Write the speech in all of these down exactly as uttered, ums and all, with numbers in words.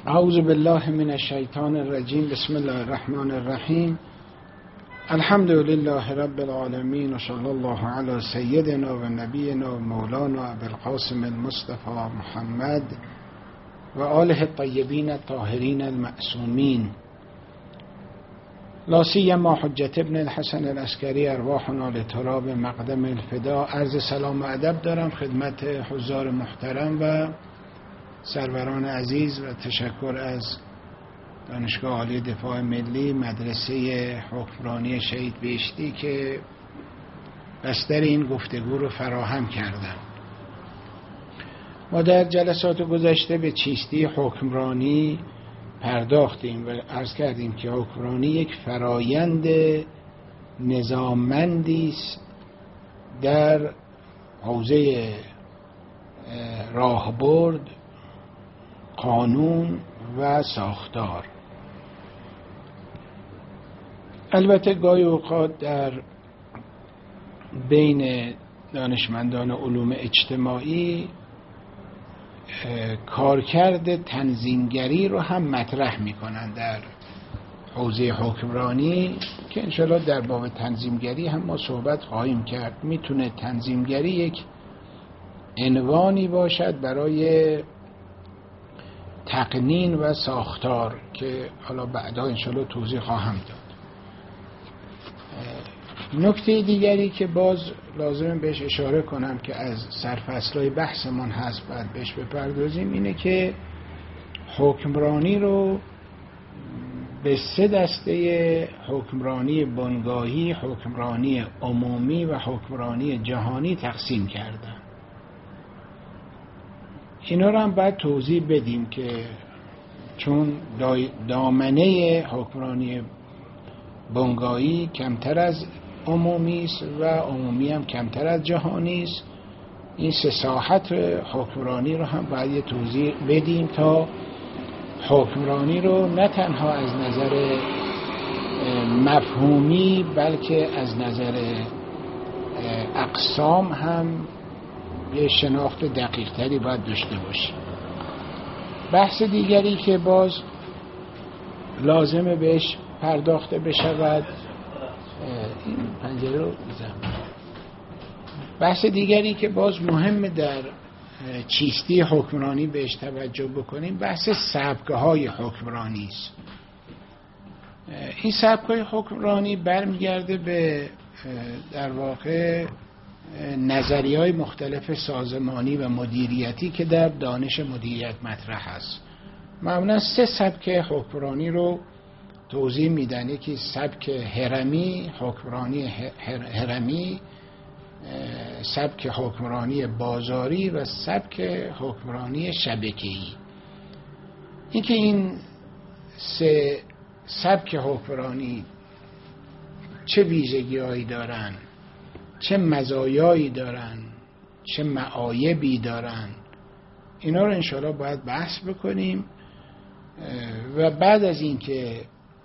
اعوذ بالله من الشیطان الرجیم. بسم الله الرحمن الرحیم. الحمد لله رب العالمین و صلی الله علی سیدنا و نبینا و مولانا ابوالقاسم المصطفى محمد و آله الطیبین الطاهرین المعصومین، لا سیما حجت ابن الحسن العسکری ارواحنا لتراب مقدم الفدا. عرض سلام و ادب دارم خدمت حضار محترم و سروران عزیز و تشکر از دانشگاه عالی دفاع ملی مدرسه حکمرانی شهید بهشتی که بستر این گفتگو رو فراهم کردن. ما در جلسات گذشته به چیستی حکمرانی پرداختیم و عرض کردیم که حکمرانی یک فرایند نظاممندی است در حوزه راهبرد، قانون و ساختار. البته گاهی اوقات در بین دانشمندان علوم اجتماعی کارکرد تنظیمگری رو هم مطرح میکنن در حوزه حکمرانی که انشاءالله در باب تنظیمگری هم ما صحبت خواهیم کرد. میتونه تنظیمگری یک عنوانی باشد برای تقنین و ساختار که حالا بعدا انشاءالله توضیح خواهم داد. نکته دیگری که باز لازم بهش اشاره کنم که از سرفصلای بحثمون هست باید بهش بپردازیم اینه که حکمرانی رو به سه دسته حکمرانی بنگاهی، حکمرانی عمومی و حکمرانی جهانی تقسیم کردن. اینا رو هم باید توضیح بدیم که چون دامنه حکمرانی بنگاهی کمتر از عمومی است و عمومی هم کمتر از جهانی است، این سه ساحت حکمرانی رو هم باید یه توضیح بدیم تا حکمرانی رو نه تنها از نظر مفهومی بلکه از نظر اقسام هم یه شناخت دقیق تری باید داشته باشیم. بحث دیگری که باز لازمه بهش پرداخته بشود، این پنجره رو بزنم. بحث دیگری که باز مهمه در چیستی حکمرانی بهش توجه بکنیم بحث سبکه‌های حکمرانی است. این سبکه‌های حکمرانی برمیگرده به در واقع نظریه‌های مختلف سازمانی و مدیریتی که در دانش مدیریت مطرح است. معمولا سه سبک حکمرانی رو توضیح میدن. یکی سبک هرمی، حکمرانی هرمی، سبک حکمرانی بازاری و سبک حکمرانی شبکه‌ای. اینکه این سه سبک حکمرانی چه ویژگی‌هایی دارن، چه مزایایی دارن، چه معایبی دارن، اینا رو انشاءالله باید بحث بکنیم و بعد از این که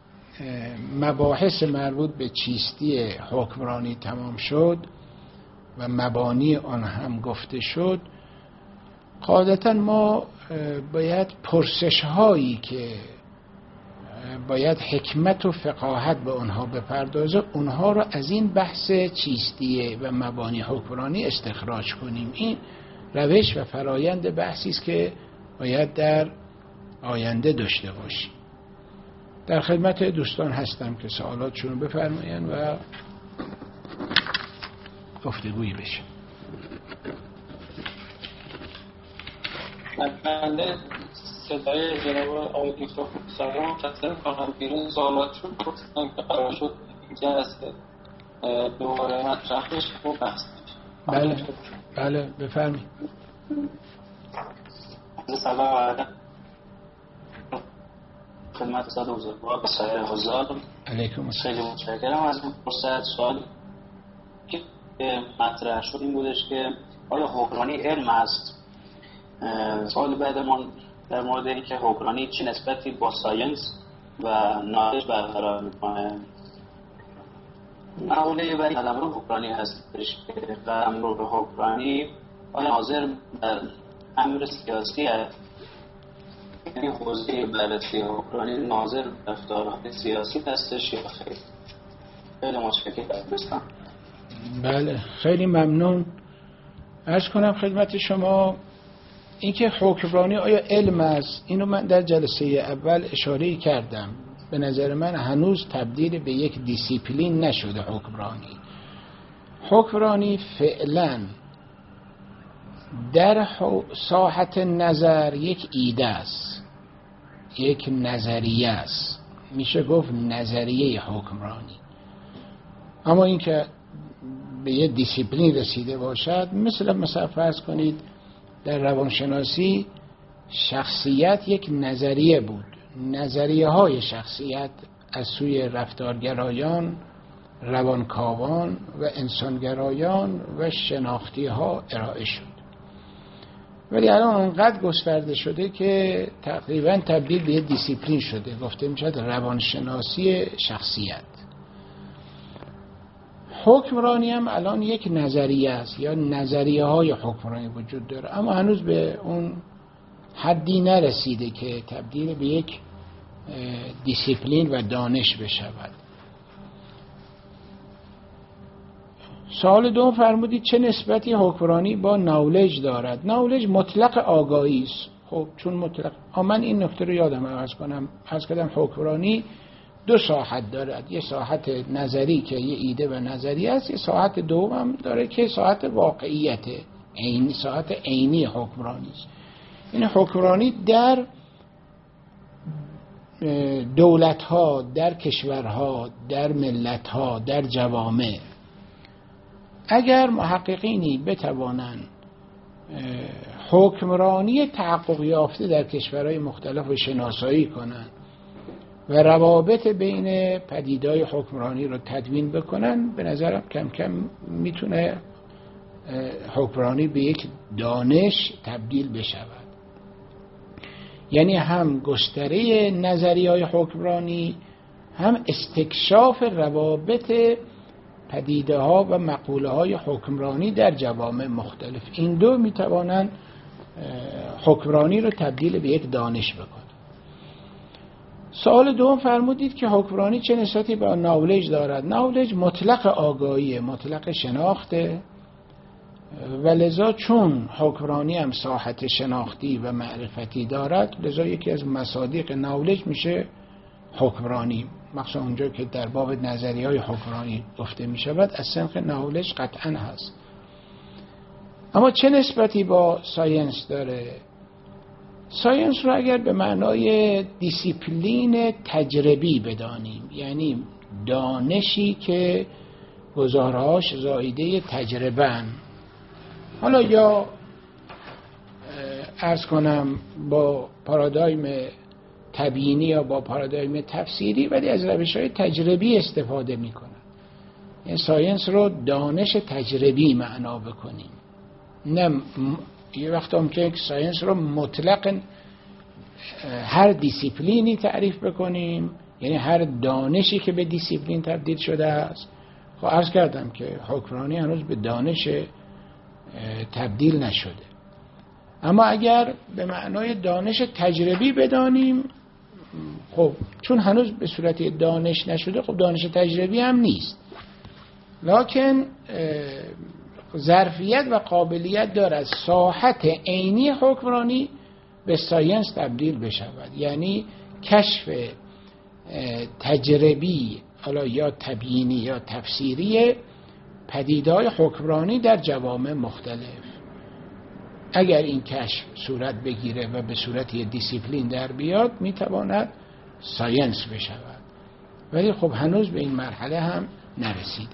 مباحث مربوط به چیستی حکمرانی تمام شد و مبانی آن هم گفته شد، قاعدتا ما باید پرسش هایی که باید حکمت و فقاهت به اونها بپردازه اونها رو از این بحث چیستی و مبانی حکمرانی استخراج کنیم. این روش و فرایند بحثی است که باید در آینده داشته باشیم. در خدمت دوستان هستم که سوالاتشون رو بفرمایند و گفتگویی بشه. بنده صدای جناب آقای دکتر سلام مقدم کنم بیرون سوالاتشون پرسیدن که قرار شد این جلسه دوباره مطرح بشه و بحث بشه. بله بله بفرمایید. سلام علیکم خدمت استاد بزرگوار و سایر حضار. علیکم السلام. خیلی متشکرم از این فرصت. سوال که مطرح شد این بودش که آیا حکمرانی علم است؟ سوال بعدمان در مورد این که حکمرانی چه نسبتی با ساینس و نالج برقرار میکنه. مقوله برای قلمرو حکمرانی هستش که قلمرو حکمرانی آیا حاضر در امر سیاسی هست یعنی حوزه بررسی حکمرانی ناظر رفتارهای سیاسی هستش یا خیر؟ خیلی متشکرم. بله خیلی ممنون. عرض کنم خدمت شما اینکه حکمرانی آیا علم است، اینو من در جلسه اول اشاره کردم. به نظر من هنوز تبدیل به یک دیسیپلین نشده حکمرانی. حکمرانی فعلا در ساحت نظر یک ایده است، یک نظریه است، میشه گفت نظریه حکمرانی. اما اینکه به یک دیسیپلین رسیده باشد، مثل مثلا فرض کنید در روانشناسی شخصیت یک نظریه بود، نظریه های شخصیت از سوی رفتارگرایان، روانکاوان و انسانگرایان و شناختی ها ارائه شد. ولی الان انقدر گسترده شده که تقریبا تبدیل به دیسیپلین شده، گفته میشد روانشناسی شخصیت. حکمرانی هم الان یک نظریه است یا نظریه های حکمرانی وجود داره، اما هنوز به اون حدی نرسیده که تبدیل به یک دیسیپلین و دانش بشود. سوال دوم فرمودید چه نسبتی حکمرانی با نالج دارد؟ نالج مطلق آگاهی است. خب چون مطلق، من این نکته رو یادم عرض کنم، عرض کردم حکمرانی دو ساحت دارد، یه ساحت نظری که یه ایده و نظریه است، یه ساحت دوم هم داره که ساحت واقعیت عینی، ساحت عینی حکمرانی است. این حکمرانی در دولت‌ها، در کشورها، در ملت‌ها، در جوامع، اگر محققینی بتوانند حکمرانی تحقق یافته در کشورهای مختلف رو شناسایی کنند و روابط بین پدیدهای حکمرانی رو تدوین بکنن، به نظرم کم کم میتونه حکمرانی به یک دانش تبدیل بشود. یعنی هم گستره نظریه‌های حکمرانی، هم استکشاف روابط پدیده ها و مقوله های حکمرانی در جوامع مختلف. این دو میتوانند حکمرانی رو تبدیل به یک دانش بکنن. سوال دوم فرمودید که حکمرانی چه نسبتی با نالج دارد؟ نالج مطلق آگاهی، مطلق شناخته و لذا چون حکمرانی هم ساحت شناختی و معرفتی دارد، لذا یکی از مصادیق نالج میشه حکمرانی، مخصوصا اونجا که در باب نظریه‌های حکمرانی گفته می شود از سنخ نالج قطعا هست. اما چه نسبتی با ساینس داره؟ ساینس رو اگر به معنای دیسیپلین تجربی بدانیم، یعنی دانشی که گزارهاش زائیده تجربه‌اند، حالا یا عرض کنم با پارادایم تبیینی یا با پارادایم تفسیری، ولی از روش‌های تجربی استفاده می‌کنن. این ساینس رو دانش تجربی معنا بکنیم، نه م... یه وقت هم که ساینس رو مطلق هر دیسیپلینی تعریف بکنیم، یعنی هر دانشی که به دیسیپلین تبدیل شده است. خب عرض کردم که حکمرانی هنوز به دانش تبدیل نشده. اما اگر به معنای دانش تجربی بدانیم، خب چون هنوز به صورت دانش نشده، خب دانش تجربی هم نیست، لکن ظرفیت و قابلیت داره از ساحت عینی حکمرانی به ساینس تبدیل بشود. یعنی کشف تجربی، حالا یا تبیینی یا تفسیری پدیده‌های حکمرانی در جوامع مختلف. اگر این کشف صورت بگیره و به صورت یه دیسیپلین در بیاد، میتواند ساینس بشود، ولی خب هنوز به این مرحله هم نرسید.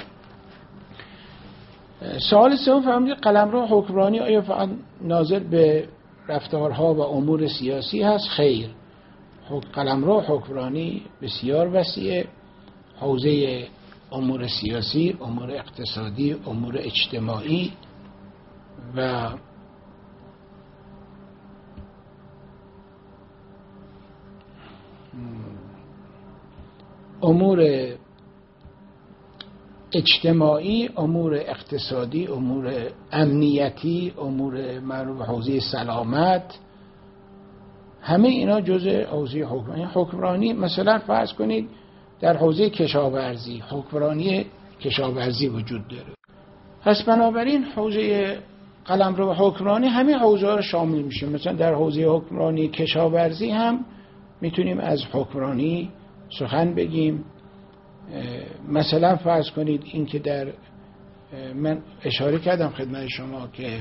سوال سوم فرمودید قلمرو حکمرانی آیا فقط ناظر به رفتارها و امور سیاسی هست؟ خیر، قلمرو حکمرانی بسیار وسیعه. حوزه امور سیاسی، امور اقتصادی، امور اجتماعی و امور اجتماعی، امور اقتصادی، امور امنیتی، امور معروف حوزه سلامت، همه اینا جزء حوزه حکمرانی. حکمرانی مثلا فرض کنید در حوزه کشاورزی حکمرانی کشاورزی وجود داره. پس بنابراین حوزه قلمرو حکمرانی همه حوزه ها رو شامل میشه. مثلا در حوزه حکمرانی کشاورزی هم میتونیم از حکمرانی سخن بگیم. مثلا فرض کنید این که در من اشاره کردم خدمت شما که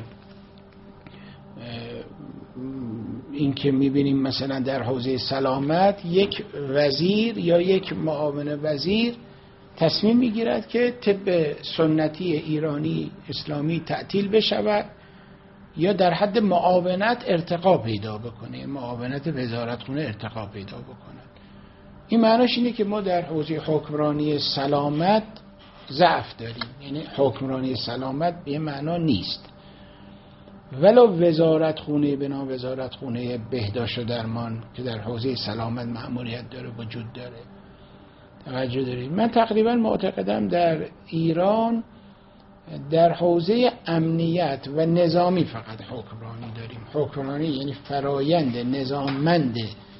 این که میبینیم مثلا در حوزه سلامت یک وزیر یا یک معاون وزیر تصمیم میگیرد که طب سنتی ایرانی اسلامی تعطیل بشود یا در حد معاونت ارتقا پیدا بکنه، معاونت وزارتخونه ارتقا پیدا بکنه. این معناش اینه که ما در حوزه حکمرانی سلامت ضعف داریم، یعنی حکمرانی سلامت به معنا نیست. ولو وزارتخونه به نام وزارتخونه بهداشت و درمان که در حوزه سلامت مأموریت داره وجود داره. توجه دارید؟ من تقریبا معتقدم در ایران در حوزه امنیت و نظامی فقط حکمرانی داریم. حکمرانی یعنی فرایند نظاممند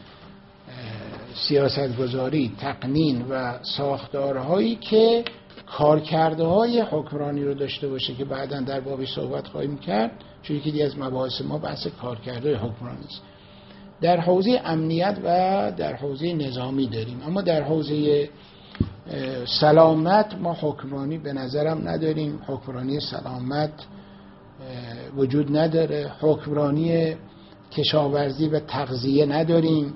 سیاستگذاری، تقنین و ساختارهایی که کارکردهای حکمرانی رو داشته باشه که بعداً در بابی صحبت خواهیم کرد، چون یکی دیگه از مباحث ما بحث کارکردهای حکمرانی است. در حوزه امنیت و در حوزه نظامی داریم، اما در حوزه سلامت ما حکمرانی به نظرم نداریم. حکمرانی سلامت وجود نداره. حکمرانی کشاورزی و تغذیه نداریم.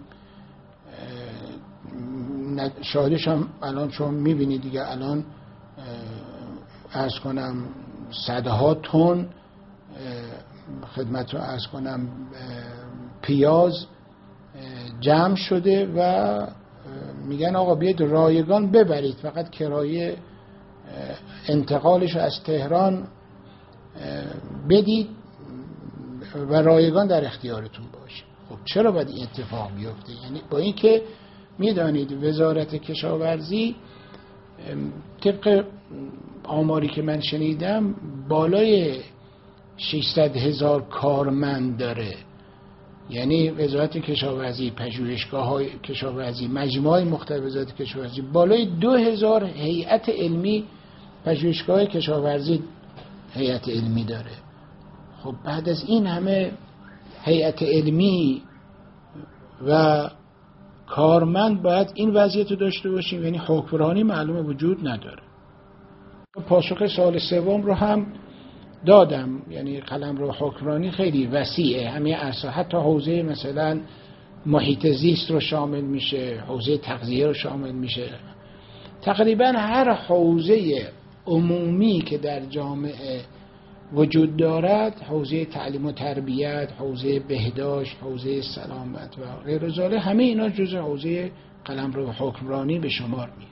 شاهدش هم الان شما میبینید دیگه، الان عرض کنم صدها تن خدمت رو عرض کنم پیاز جمع شده و میگن آقا بیاید رایگان ببرید، فقط کرایه انتقالش رو از تهران بدید و رایگان در اختیارتون باشه. خب چرا باید این اتفاق بیفته؟ یعنی با اینکه میدانید وزارت کشاورزی طبق آماری که من شنیدم بالای ششصد هزار کارمند داره، یعنی وزارت کشاورزی، پژوهشگاه‌های کشاورزی، مجموعه مختلف وزارت کشاورزی، بالای دو هزار هیئت علمی پژوهشگاه کشاورزی هیئت علمی داره. خب بعد از این همه هیئت علمی و کارمند باید این وضعیت رو داشته باشیم، یعنی حکمرانی معلومه وجود نداره. پاسخ سوال سوم رو هم دادم، یعنی قلمرو حکمرانی خیلی وسیعه، همه عرصه، حتی حوزه مثلا محیط زیست رو شامل میشه، حوزه تغذیه رو شامل میشه. تقریبا هر حوزه عمومی که در جامعه وجود دارد، حوزه تعلیم و تربیت، حوزه بهداشت، حوزه سلامت و غیر ذالک، همه اینا جزء حوزه قلمرو حکمرانی به شمار میاد.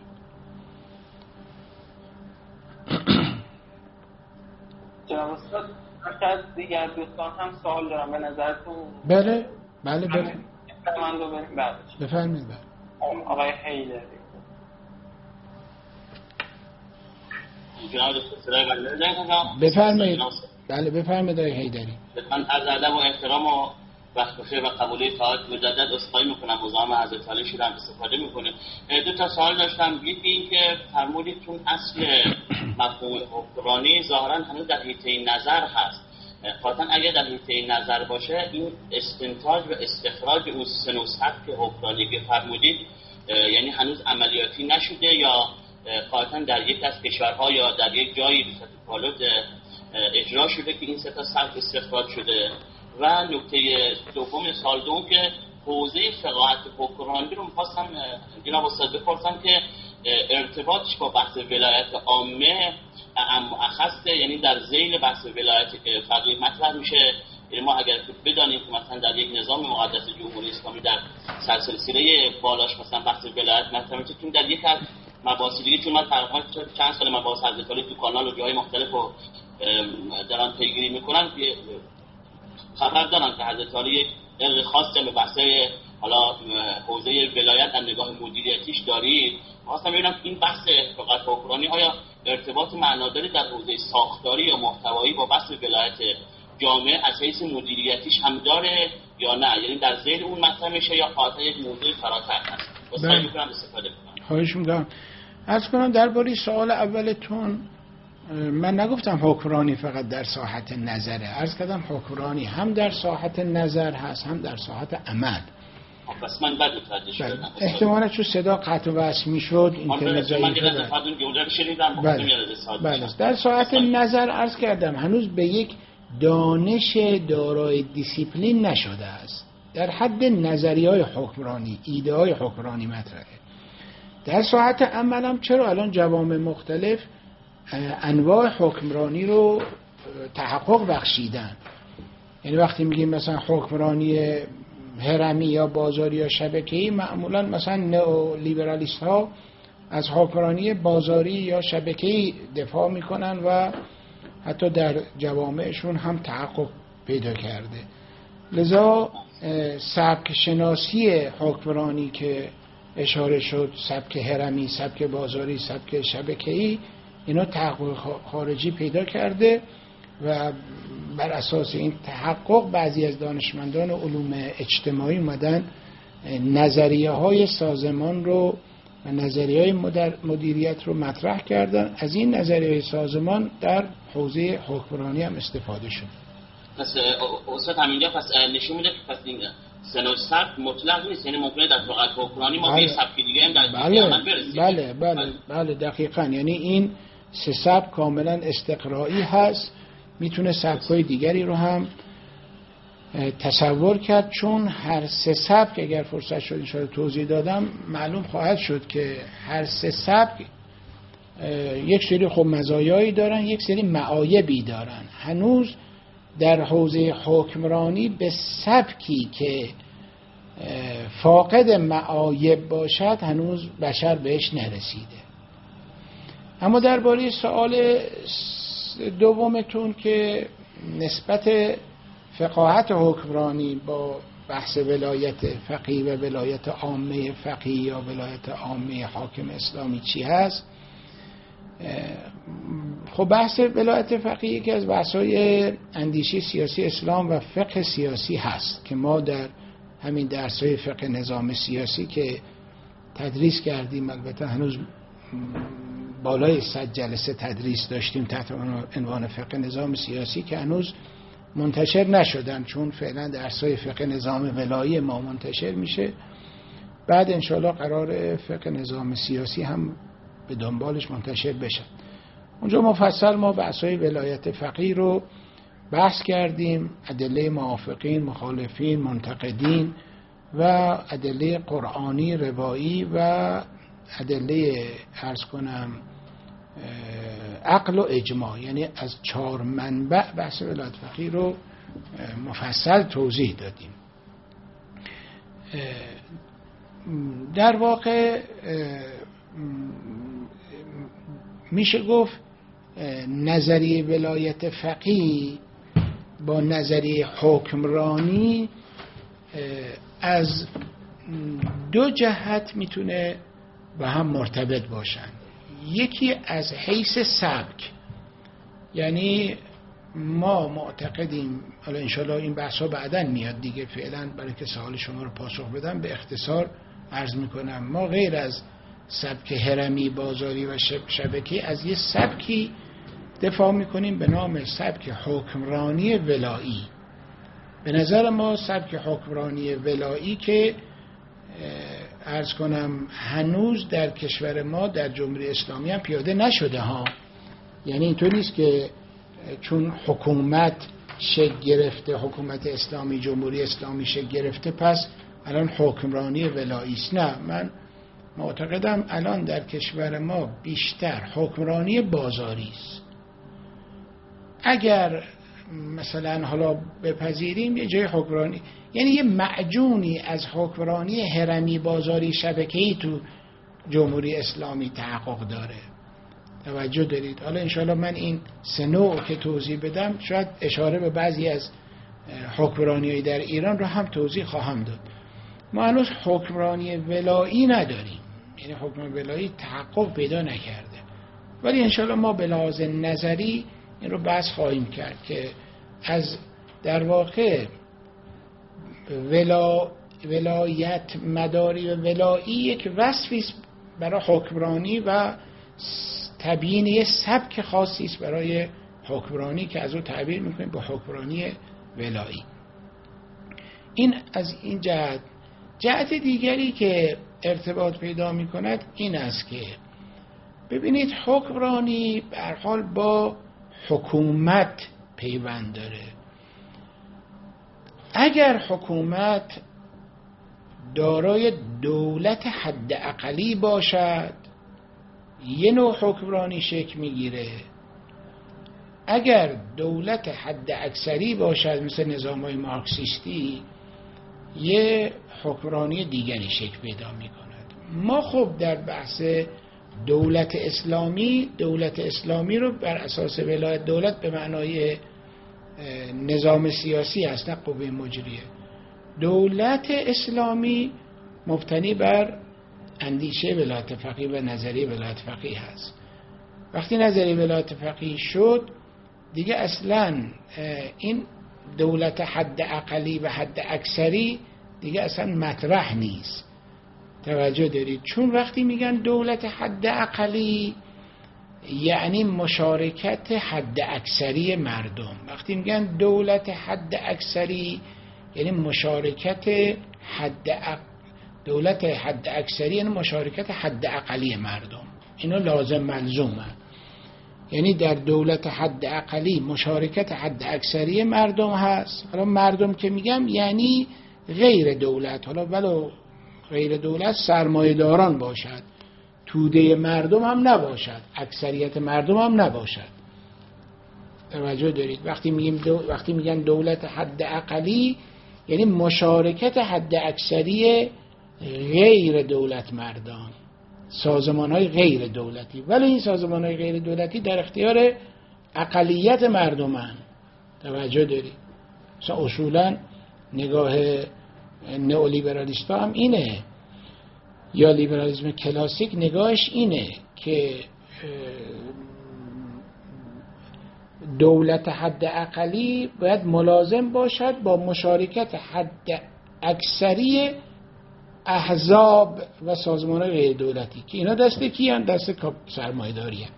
جناب استاد از دیگر دوستان هم سوال دارم به نظرتون. بله بله بله من رو بریم بعدش بفرمایید. آقای حیدری. جناب استاد بفرمایید. بله بفرمایید آقای حیدری. من از ادب و احترام و وقت بخیر و قبولی ساعت مجدد عذرخواهی میکنم، مزاحم حضرت علی شدم، استفاده میکنه. دو تا سوال داشتم. یکی این که فرمودید چون اصل مفهوم حکمرانی ظاهرا هنوز در حیطه نظر هست، قاطعا اگر در حیطه نظر باشه این استنتاج و استخراج اون سه نسخه که حکمرانی که فرمودید یعنی هنوز عملیاتی نشده یا قاطعا در یک از کشورها یا در یک جایی به صورت پالود اجرا شده که این سه تا سبک استخراج شده. و نکته دوم سال دوم که حوزه فقاهت حکمرانی رو می‌خواستم جناب استاد بپرسم که ارتباطش با بحث ولایت عامه اخص، یعنی در ذیل بحث ولایت فقیه مطرح میشه. یعنی ما اگر بدانیم که مثلا در یک نظام مقدس جمهوری اسلامی در سلسله بالاش مثلا بحث ولایت مطرح میشه، چون در یک از مباحث دیگه، چون من تقریبا چند سال مباحث حضرت علی تو کانال و جای مختلف رو در آن پیگیری میکنن، خبر دارن که حضرت علی یک علم خاصی به بحث حالا حوزه ولایت در نگاه مدیریتیش دارید. خواستم ببینم این بحث فقط حکمرانی آیا ارتباط معناداری در حوزه ساختاری یا محتوایی با بحث ولایت جامعه از حیث مدیریتیش هم داره یا نه، یعنی در ذیل اون مطرح میشه یا قاطع یک موضوع فراتر هست؟ واسه میتونم استفاده کنم. خواهش می‌کنم. عرض کنم درباره سوال اولتون، من نگفتم حکمرانی فقط در ساحت نظره، عرض کردم حکمرانی هم در ساحت نظر هست هم در ساحت عمل. پس من بد متوجه شدم. احتمالاً چون صدا قطع و وصل میشد اینترنت ضعیفه. بله. بله. در ساحت نظر عرض کردم هنوز به یک دانش دارای دیسیپلین نشده است. در حد نظریه‌های حکمرانی، ایده‌های حکمرانی مطرحه. در ساحت عمل هم چرا الان جوامع مختلف انواع حکمرانی رو تحقق بخشیدن. یعنی وقتی میگیم مثلا حکمرانی هرمی یا بازاری یا شبکه‌ای، معمولا مثلا نئو لیبرالیست ها از حکمرانی بازاری یا شبکه‌ای دفاع میکنن و حتی در جوامعشون هم تحقق پیدا کرده. لذا سبک شناسی حکمرانی که اشاره شد، سبک هرمی، سبک بازاری، سبک شبکه‌ای، اینا تحقق خارجی پیدا کرده و بر اساس این تحقق بعضی از دانشمندان علوم اجتماعی اومدن نظریه های سازمان رو و نظریه های مدیریت رو مطرح کردن. از این نظریه های سازمان در حوزه حکمرانی هم استفاده شد. پس استاد همینجا پس نشون میده که پس این سه سبک مطلق نیست، یعنی ممکنه در فقط حکمرانی ما به سبک دیگه هم در بله. عمل برسیم. بله بله بله دقیقاً. یعنی این سه سبک کاملا استقرایی هست، میتونه سبک‌های دیگری رو هم تصور کرد، چون هر سه سبک اگر فرصت شد ان شاءالله توضیح دادم معلوم خواهد شد که هر سه سبک یک سری خب مزایایی دارن، یک سری معایبی دارن. هنوز در حوزه حکمرانی به سبکی که فاقد معایب باشد هنوز بشر بهش نرسیده. اما درباره سوال دومتون که نسبت فقاهت حکمرانی با بحث ولایت فقیه و ولایت عامه فقیه یا ولایت عامه حاکم اسلامی چی هست، خب بحث ولایت فقیه که از بحث‌های اندیشه سیاسی اسلام و فقه سیاسی هست که ما در همین درس‌های فقه نظام سیاسی که تدریس کردیم، البته هنوز بالای صد جلسه تدریس داشتیم تحت عنوان فقه نظام سیاسی که هنوز منتشر نشدن، چون فعلا درس‌های فقه نظام ولایی ما منتشر میشه. بعد انشاءالله قرار فقه نظام سیاسی هم به دنبالش منتشر بشه. اونجا مفصل ما بحث‌های ولایت فقیه رو بحث کردیم، ادله موافقین، مخالفین، منتقدین و ادله قرآنی، روایی و ادله عرض کنم عقل و اجماع، یعنی از چهار منبع بحث ولایت فقیه رو مفصل توضیح دادیم. در واقع میشه گفت نظریه ولایت فقیه با نظریه حکمرانی از دو جهت میتونه با هم مرتبط باشن. یکی از حیث سبک، یعنی ما معتقدیم، حالا انشالله این بحثا بعداً میاد دیگه، فعلا برای که سوال شما رو پاسخ بدم به اختصار عرض میکنم، ما غیر از سبک هرمی، بازاری و شبکی از یه سبکی دفاع میکنیم به نام سبک حکمرانی ولایی. به نظر ما سبک حکمرانی ولایی که عرض کنم هنوز در کشور ما در جمهوری اسلامی هم پیاده نشده ها، یعنی اینطور نیست که چون حکومت شکل گرفته، حکومت اسلامی، جمهوری اسلامی شکل گرفته پس الان حکمرانی ولایی است. نه، من معتقدم الان در کشور ما بیشتر حکمرانی بازاری است. اگر مثلا حالا بپذیریم یه جای حکمرانی، یعنی یه معجونی از حکمرانی هرمی، بازاری، شبکه‌ای تو جمهوری اسلامی تحقق داره. توجه دارید؟ حالا انشاءالله من این سه نوع که توضیح بدم شاید اشاره به بعضی از حکمرانی‌های در ایران رو هم توضیح خواهم داد. ما هنوز حکمرانی ولایی نداریم، یعنی حکمرانی ولایی تحقق پیدا نکرده، ولی انشاءالله ما به لحاظ نظری این رو بحث خواهیم کرد که از در واقع ولا ولایت مداری و ولایی یک وصفی است برای حکمرانی و تبیین یه سبک خاصی است برای حکمرانی که از او تعبیر میکنیم با حکمرانی ولایی. این از این جهت. جهت دیگری که ارتباط پیدا میکند این است که ببینید حکمرانی به هر حال با حکومت پیوند داره. اگر حکومت دارای دولت حداقلی باشد یه نوع حکمرانی شکل میگیره، اگر دولت حد اکثری باشد مثل نظام‌های مارکسیستی یه حکمرانی دیگری شکل پیدا میکند. ما خب در بحث دولت اسلامی دولت اسلامی رو بر اساس ولایت دولت به معنای نظام سیاسی هست نه قوه مجریه. دولت اسلامی مبتنی بر اندیشه ولایت فقیه و نظریه ولایت فقیه هست. وقتی نظریه ولایت فقیه شد دیگه اصلا این دولت حد اقلی و حد اکثری دیگه اصلا مطرح نیست. توجه دارید؟ چون وقتی میگن دولت حد اقلی یعنی مشارکت حد اکثری مردم، وقتی میگن دولت حد اکثری یعنی مشارکت حد اق... دولت حد اکثری یعنی مشارکت حد اقلی مردم. اینو لازم ملزومه. یعنی در دولت حد اقلی مشارکت حد اکثری مردم هست. حالا مردم که میگم یعنی غیر دولت، حالا ولو غیر دولت سرمایه‌داران باشد، توده مردم هم نباشد، اکثریت مردم هم نباشد. توجه دارید؟ وقتی میگیم دو... وقتی میگن دولت حد اقلی یعنی مشارکت حد اکثری غیر دولت مردان، سازمان های غیر دولتی. ولی این سازمان های غیر دولتی در اختیار اقلیت مردمان. توجه دارید؟ مثلا اصولا نگاه نئولیبرالیست هم اینه، یا لیبرالیسم کلاسیک نگاهش اینه که دولت حد اقلی باید ملازم باشد با مشارکت حد اکثری احزاب و سازمان‌های غیر دولتی که اینا دست کی هستند؟ دست سرمایه‌داری هستند.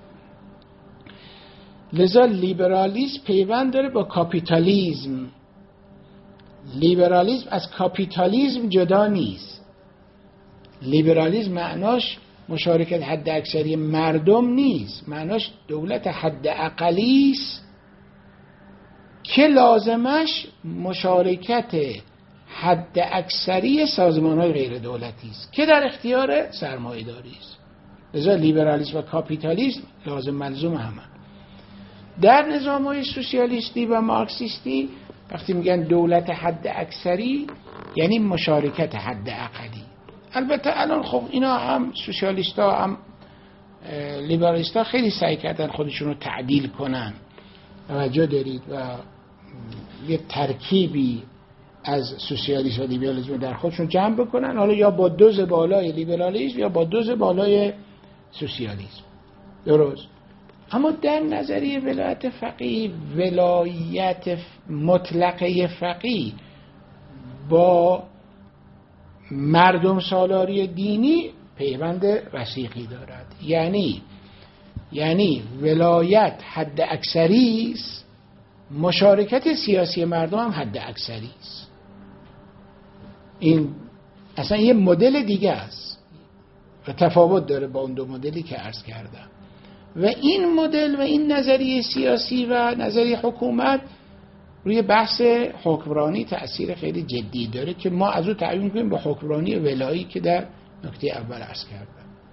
لذا لیبرالیسم پیوند داره با کاپیتالیسم. لیبرالیسم از کاپیتالیسم جدا نیست. لیبرالیسم معناش مشارکت حد اکثری مردم نیست، معناش دولت حد اقلی است که لازمش مشارکت حد اکثری سازمان‌های غیر دولتی است که در اختیار سرمایه‌داری است. لذا لیبرالیسم و کاپیتالیسم لازم ملزوم همه. در نظام‌های سوسیالیستی و مارکسیستی وقتی میگن دولت حد اکثری یعنی مشارکت حد اقلی. البته الان خب اینا هم سوسیالیست‌ها هم لیبرالیست‌ها خیلی سعی کردن خودشون رو تعدیل کنن. توجه دارید؟ و یه ترکیبی از سوسیالیسم و لیبرالیسم در خودشون جمع بکنن، حالا یا با دوز بالای لیبرالیسم یا با دوز بالای سوسیالیسم. درست؟ اما در نظریه ولایت فقیه، ولایت مطلقه فقیه با مردم سالاری دینی پیوند وثیقی دارد. یعنی یعنی ولایت حد اکثری است، مشارکت سیاسی مردم هم حد اکثری است. این اصلا یه مدل دیگه است و تفاوت داره با اون دو مدلی که عرض کردم. و این مدل و این نظریه سیاسی و نظریه حکومت روی بحث حکمرانی تأثیر خیلی جدی داره که ما از او تعیین کنیم با حکمرانی ولایی که در نکته اول عرض کردم.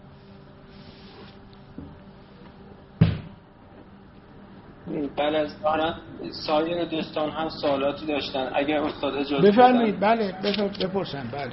بله از دارن سایر دوستان هم سوالاتی داشتن، اگر استاد اجازه بفرمایید. بله بپرسن. بله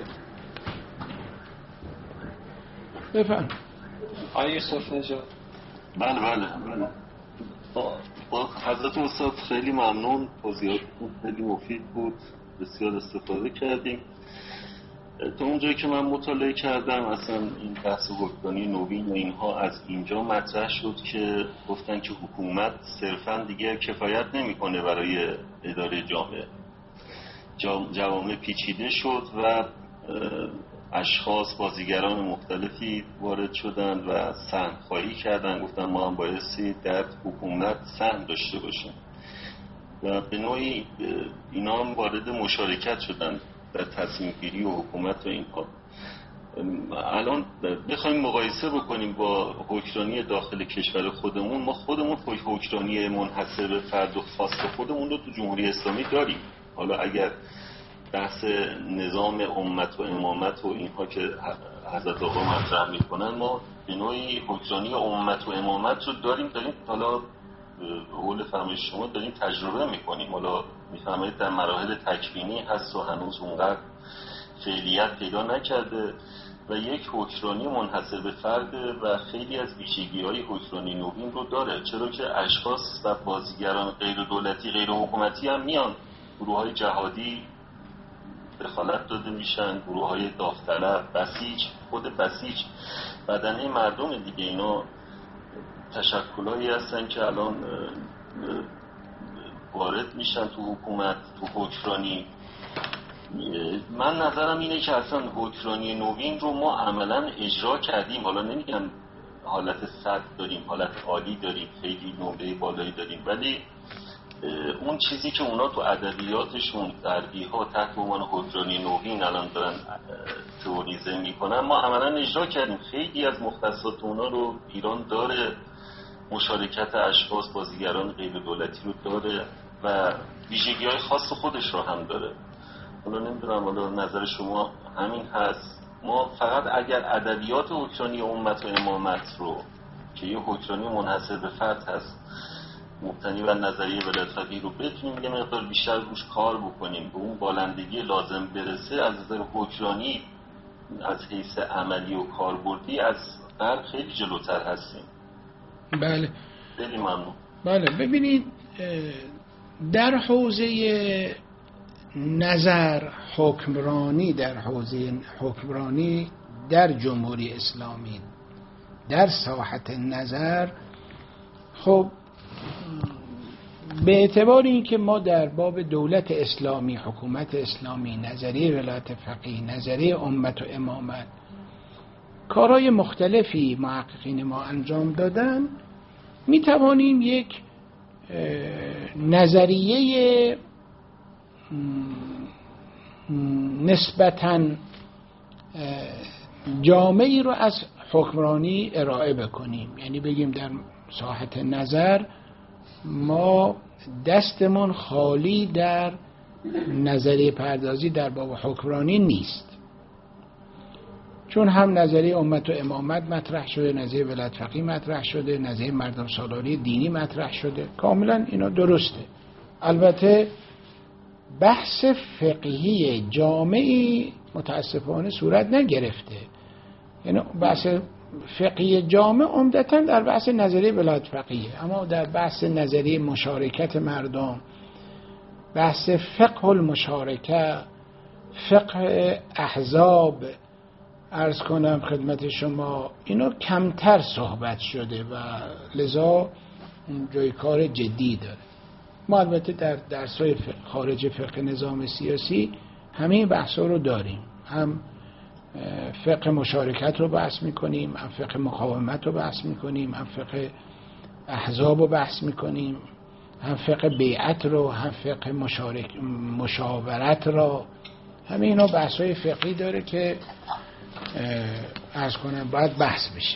بفرمایید. آقای یوسف نژاد. بله بله بله با حضرت استاد خیلی ممنون، توضیحات خیلی مفید بود، بسیار استفاده کردیم. تا اونجایی که من مطالعه کردم اصلا این بحث حکمرانی نوین و اینها از اینجا مطرح شد که گفتن که حکومت صرفا دیگه کفایت نمیکنه برای اداره جامعه. جوامع پیچیده شد و اشخاص بازیگران مختلفی وارد شدند و سهم خواهی کردن. گفتن ما هم بایستی در حکومت سهم داشته باشیم و به نوعی اینا هم وارد مشارکت شدن در تصمیم گیری و حکومت و اینها. الان بخوایم مقایسه بکنیم با حکمرانی داخل کشور خودمون، ما خودمون حکمرانی منحصر به فرد و خاص خودمون رو تو جمهوری اسلامی داریم. حالا اگر بحث نظام امت و امامت و اینها که حضرت آقا مطرح میکنن، ما به نوعی حکمرانی امت و امامت رو داریم داریم حالا قول فرمایش شما داریم تجربه میکنیم. حالا میفهمید در مراحل تکوینی هست و هنوز اونقدر فعالیت پیدا نکرده و یک حکمرانی منحصر به فرد و خیلی از ویژگی‌های حکمرانی نوین رو داره. چرا که اشخاص و بازیگران غیر دولتی غیر حکومتی هم میان، گروه‌های جهادی دخالت داده میشن، گروه‌های داوطلب، بسیج، خود بسیج بدنه مردم دیگه، اینا تشکلایی هستن که الان وارد میشن تو حکومت، تو حکمرانی. من نظرم اینه که اصلا حکمرانی نوین رو ما عملا اجرا کردیم. حالا نمیگم حالت صد داریم، حالت عالی داریم، خیلی نمره بالایی داریم، ولی اون چیزی که اونا تو ادبیاتشون غربی ها تحت عنوان حکمرانی نوین الان دارن تئوریزه میکنن، ما عملا اجرا کردیم. خیلی از مختصات اونا رو ایران داره، مشارکت اشخاص بازیگران غیر دولتی رو داره و ویژگی های خاص خودش رو هم داره. حالا نمیدونم حالا نظر شما همین هست. ما فقط اگر ادبیات حکمرانی امت و امامت رو که یه حکمرانی منحصر به فرد هست مبتنی بر نظریه ولایت فقیه رو بتونیم یه مقدار بیشتر روش کار بکنیم، به اون بالندگی لازم برسه، از نظر حکمرانی از حیث عملی و کاربردی از غرب خیلی جلوتر هستیم. بله خیلی ممنون. بله ببینید، در حوزه نظر حکمرانی، در حوزه حکمرانی در جمهوری اسلامی در ساحت نظر، خب به اعتبار اینکه ما در باب دولت اسلامی، حکومت اسلامی، نظریه ولایت فقیه، نظریه امت و امامت، کارهای مختلفی محققین ما انجام دادن، می توانیم یک نظریه نسبتاً جامعی رو از حکمرانی ارائه بکنیم. یعنی بگیم در ساحت نظر ما دستمون خالی در نظریه پردازی در باب حکمرانی نیست، چون هم نظریه امت و امامت مطرح شده، نظریه ولایت فقیه مطرح شده، نظریه مردم سالاری دینی مطرح شده، کاملا اینا درسته. البته بحث فقهی جامعی متاسفانه صورت نگرفته. یعنی بحث فقهی جامع عمدتاً در بحث نظریه ولایت فقیه، اما در بحث نظریه مشارکت مردم، بحث فقه المشارکه، فقه احزاب، عرض کنم خدمت شما، اینا کمتر صحبت شده و لذا جای کار جدی داره. ما البته در درس‌های خارج فقه نظام سیاسی همه بحث‌ها رو داریم، هم فقه مشارکت رو بحث میکنیم، هم فقه مقاومت رو بحث میکنیم، هم فقه احزاب رو بحث میکنیم، هم فقه بیعت رو، هم فقه مشارک مشاورت رو. همه اینا بحث‌های فقهی داره که عرض کنم باید بحث بشه.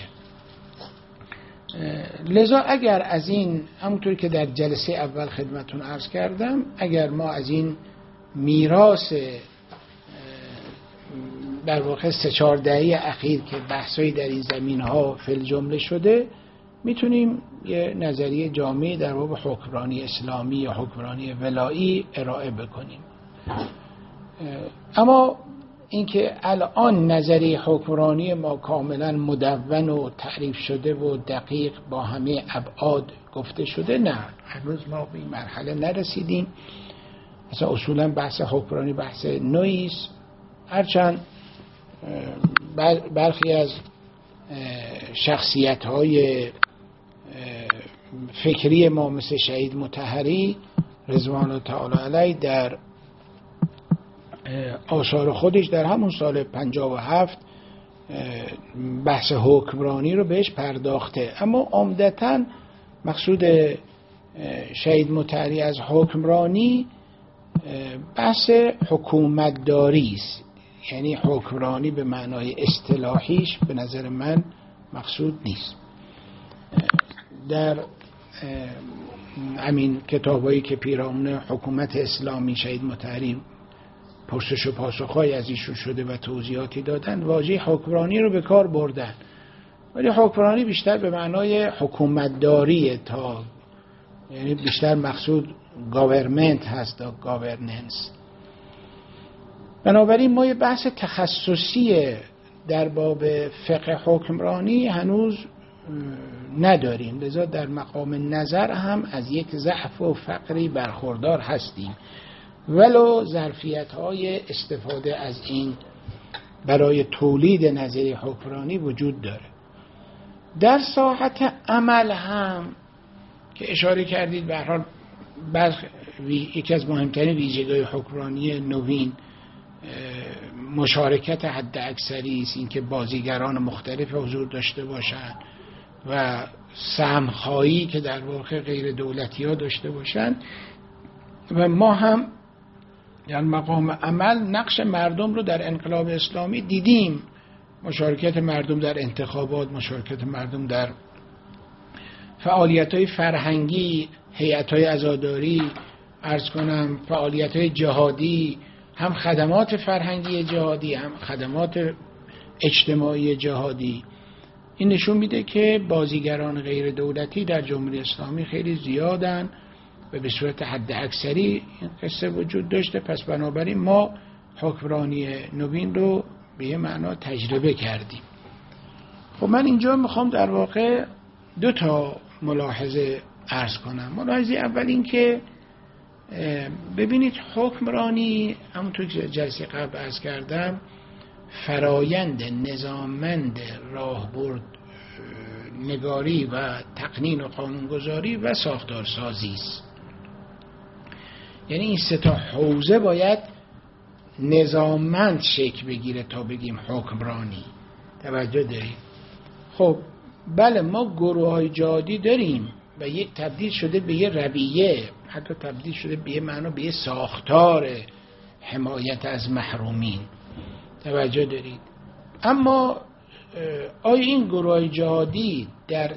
لذا اگر از این، همونطوری که در جلسه اول خدمتون عرض کردم، اگر ما از این میراث در واقع سه چهار دهه اخیر که بحثایی در این زمین‌ها فی الجمله شده، میتونیم یه نظریه جامعی در باب حکمرانی اسلامی یا حکمرانی ولایی ارائه بکنیم. اما اینکه الان نظریه حکمرانی ما کاملا مدون و تعریف شده و دقیق با همه ابعاد گفته شده، نه، هنوز ما به این مرحله نرسیدیم. مثلا اصولا بحث حکمرانی بحث نوعی است، هرچند برخی از شخصیت‌های فکری ما مثل شهید مطهری رضوان الله تعالی علیه در آثار خودش در همون سال پنجاه و هفت بحث حکمرانی رو بهش پرداخته، اما عمدتاً مقصود شهید مطهری از حکمرانی بحث حکومتداری است، یعنی حکمرانی به معنای اصطلاحیش به نظر من مقصود نیست. در همین کتابایی که پیرامون حکومت اسلامی شهید مطهری پرسش و پاسخ‌های از ایشون شده و توضیحاتی دادن، واژه حکمرانی رو به کار بردن، ولی حکمرانی بیشتر به معنای حکومتداری تا، یعنی بیشتر مقصود گاورمنت هست تا گاورننس. بنابراین ما یه بحث تخصصی در باب فقه حکمرانی هنوز نداریم، لذا در مقام نظر هم از یک ضعف و فقری برخوردار هستیم، ولو ظرفیت‌های استفاده از این برای تولید نظریه حکمرانی وجود داره. در ساحت عمل هم که اشاره کردید، به هر حال یکی از مهمترین ویژگی‌های حکمرانی نوین مشارکت حد اکثری است، اینکه بازیگران مختلف حضور داشته باشند و سهم‌خواهی که در واقع غیر دولتی‌ها داشته باشند، و ما هم در مقام عمل نقش مردم رو در انقلاب اسلامی دیدیم، مشارکت مردم در انتخابات، مشارکت مردم در فعالیت‌های فرهنگی، هیئت‌های عزاداری، عرض کنم فعالیت‌های جهادی، هم خدمات فرهنگی جهادی هم خدمات اجتماعی جهادی. این نشون میده که بازیگران غیر دولتی در جمهوری اسلامی خیلی زیادن و به صورت حد اکثری این قصه وجود داشته. پس بنابراین ما حکمرانی نوین رو به یه معنا تجربه کردیم. خب من اینجا میخوام در واقع دو تا ملاحظه عرض کنم. ملاحظه اول این که ببینید حکمرانی همونطور که جلسه قبل عرض کردم فرایند نظاممند راهبرد نگاری و تقنین و قانونگذاری و ساختارسازی است. یعنی این سه تا حوزه باید نظاممند شکل بگیره تا بگیم حکمرانی. توجه داریم؟ خب بله، ما گروه‌های جهادی داریم و یک تبدیل شده به یه رویه، حتی تبدیل شده به یه معنا به یه ساختار حمایت از محرومین. توجه دارید؟ اما آیا این گروه‌های جهادی در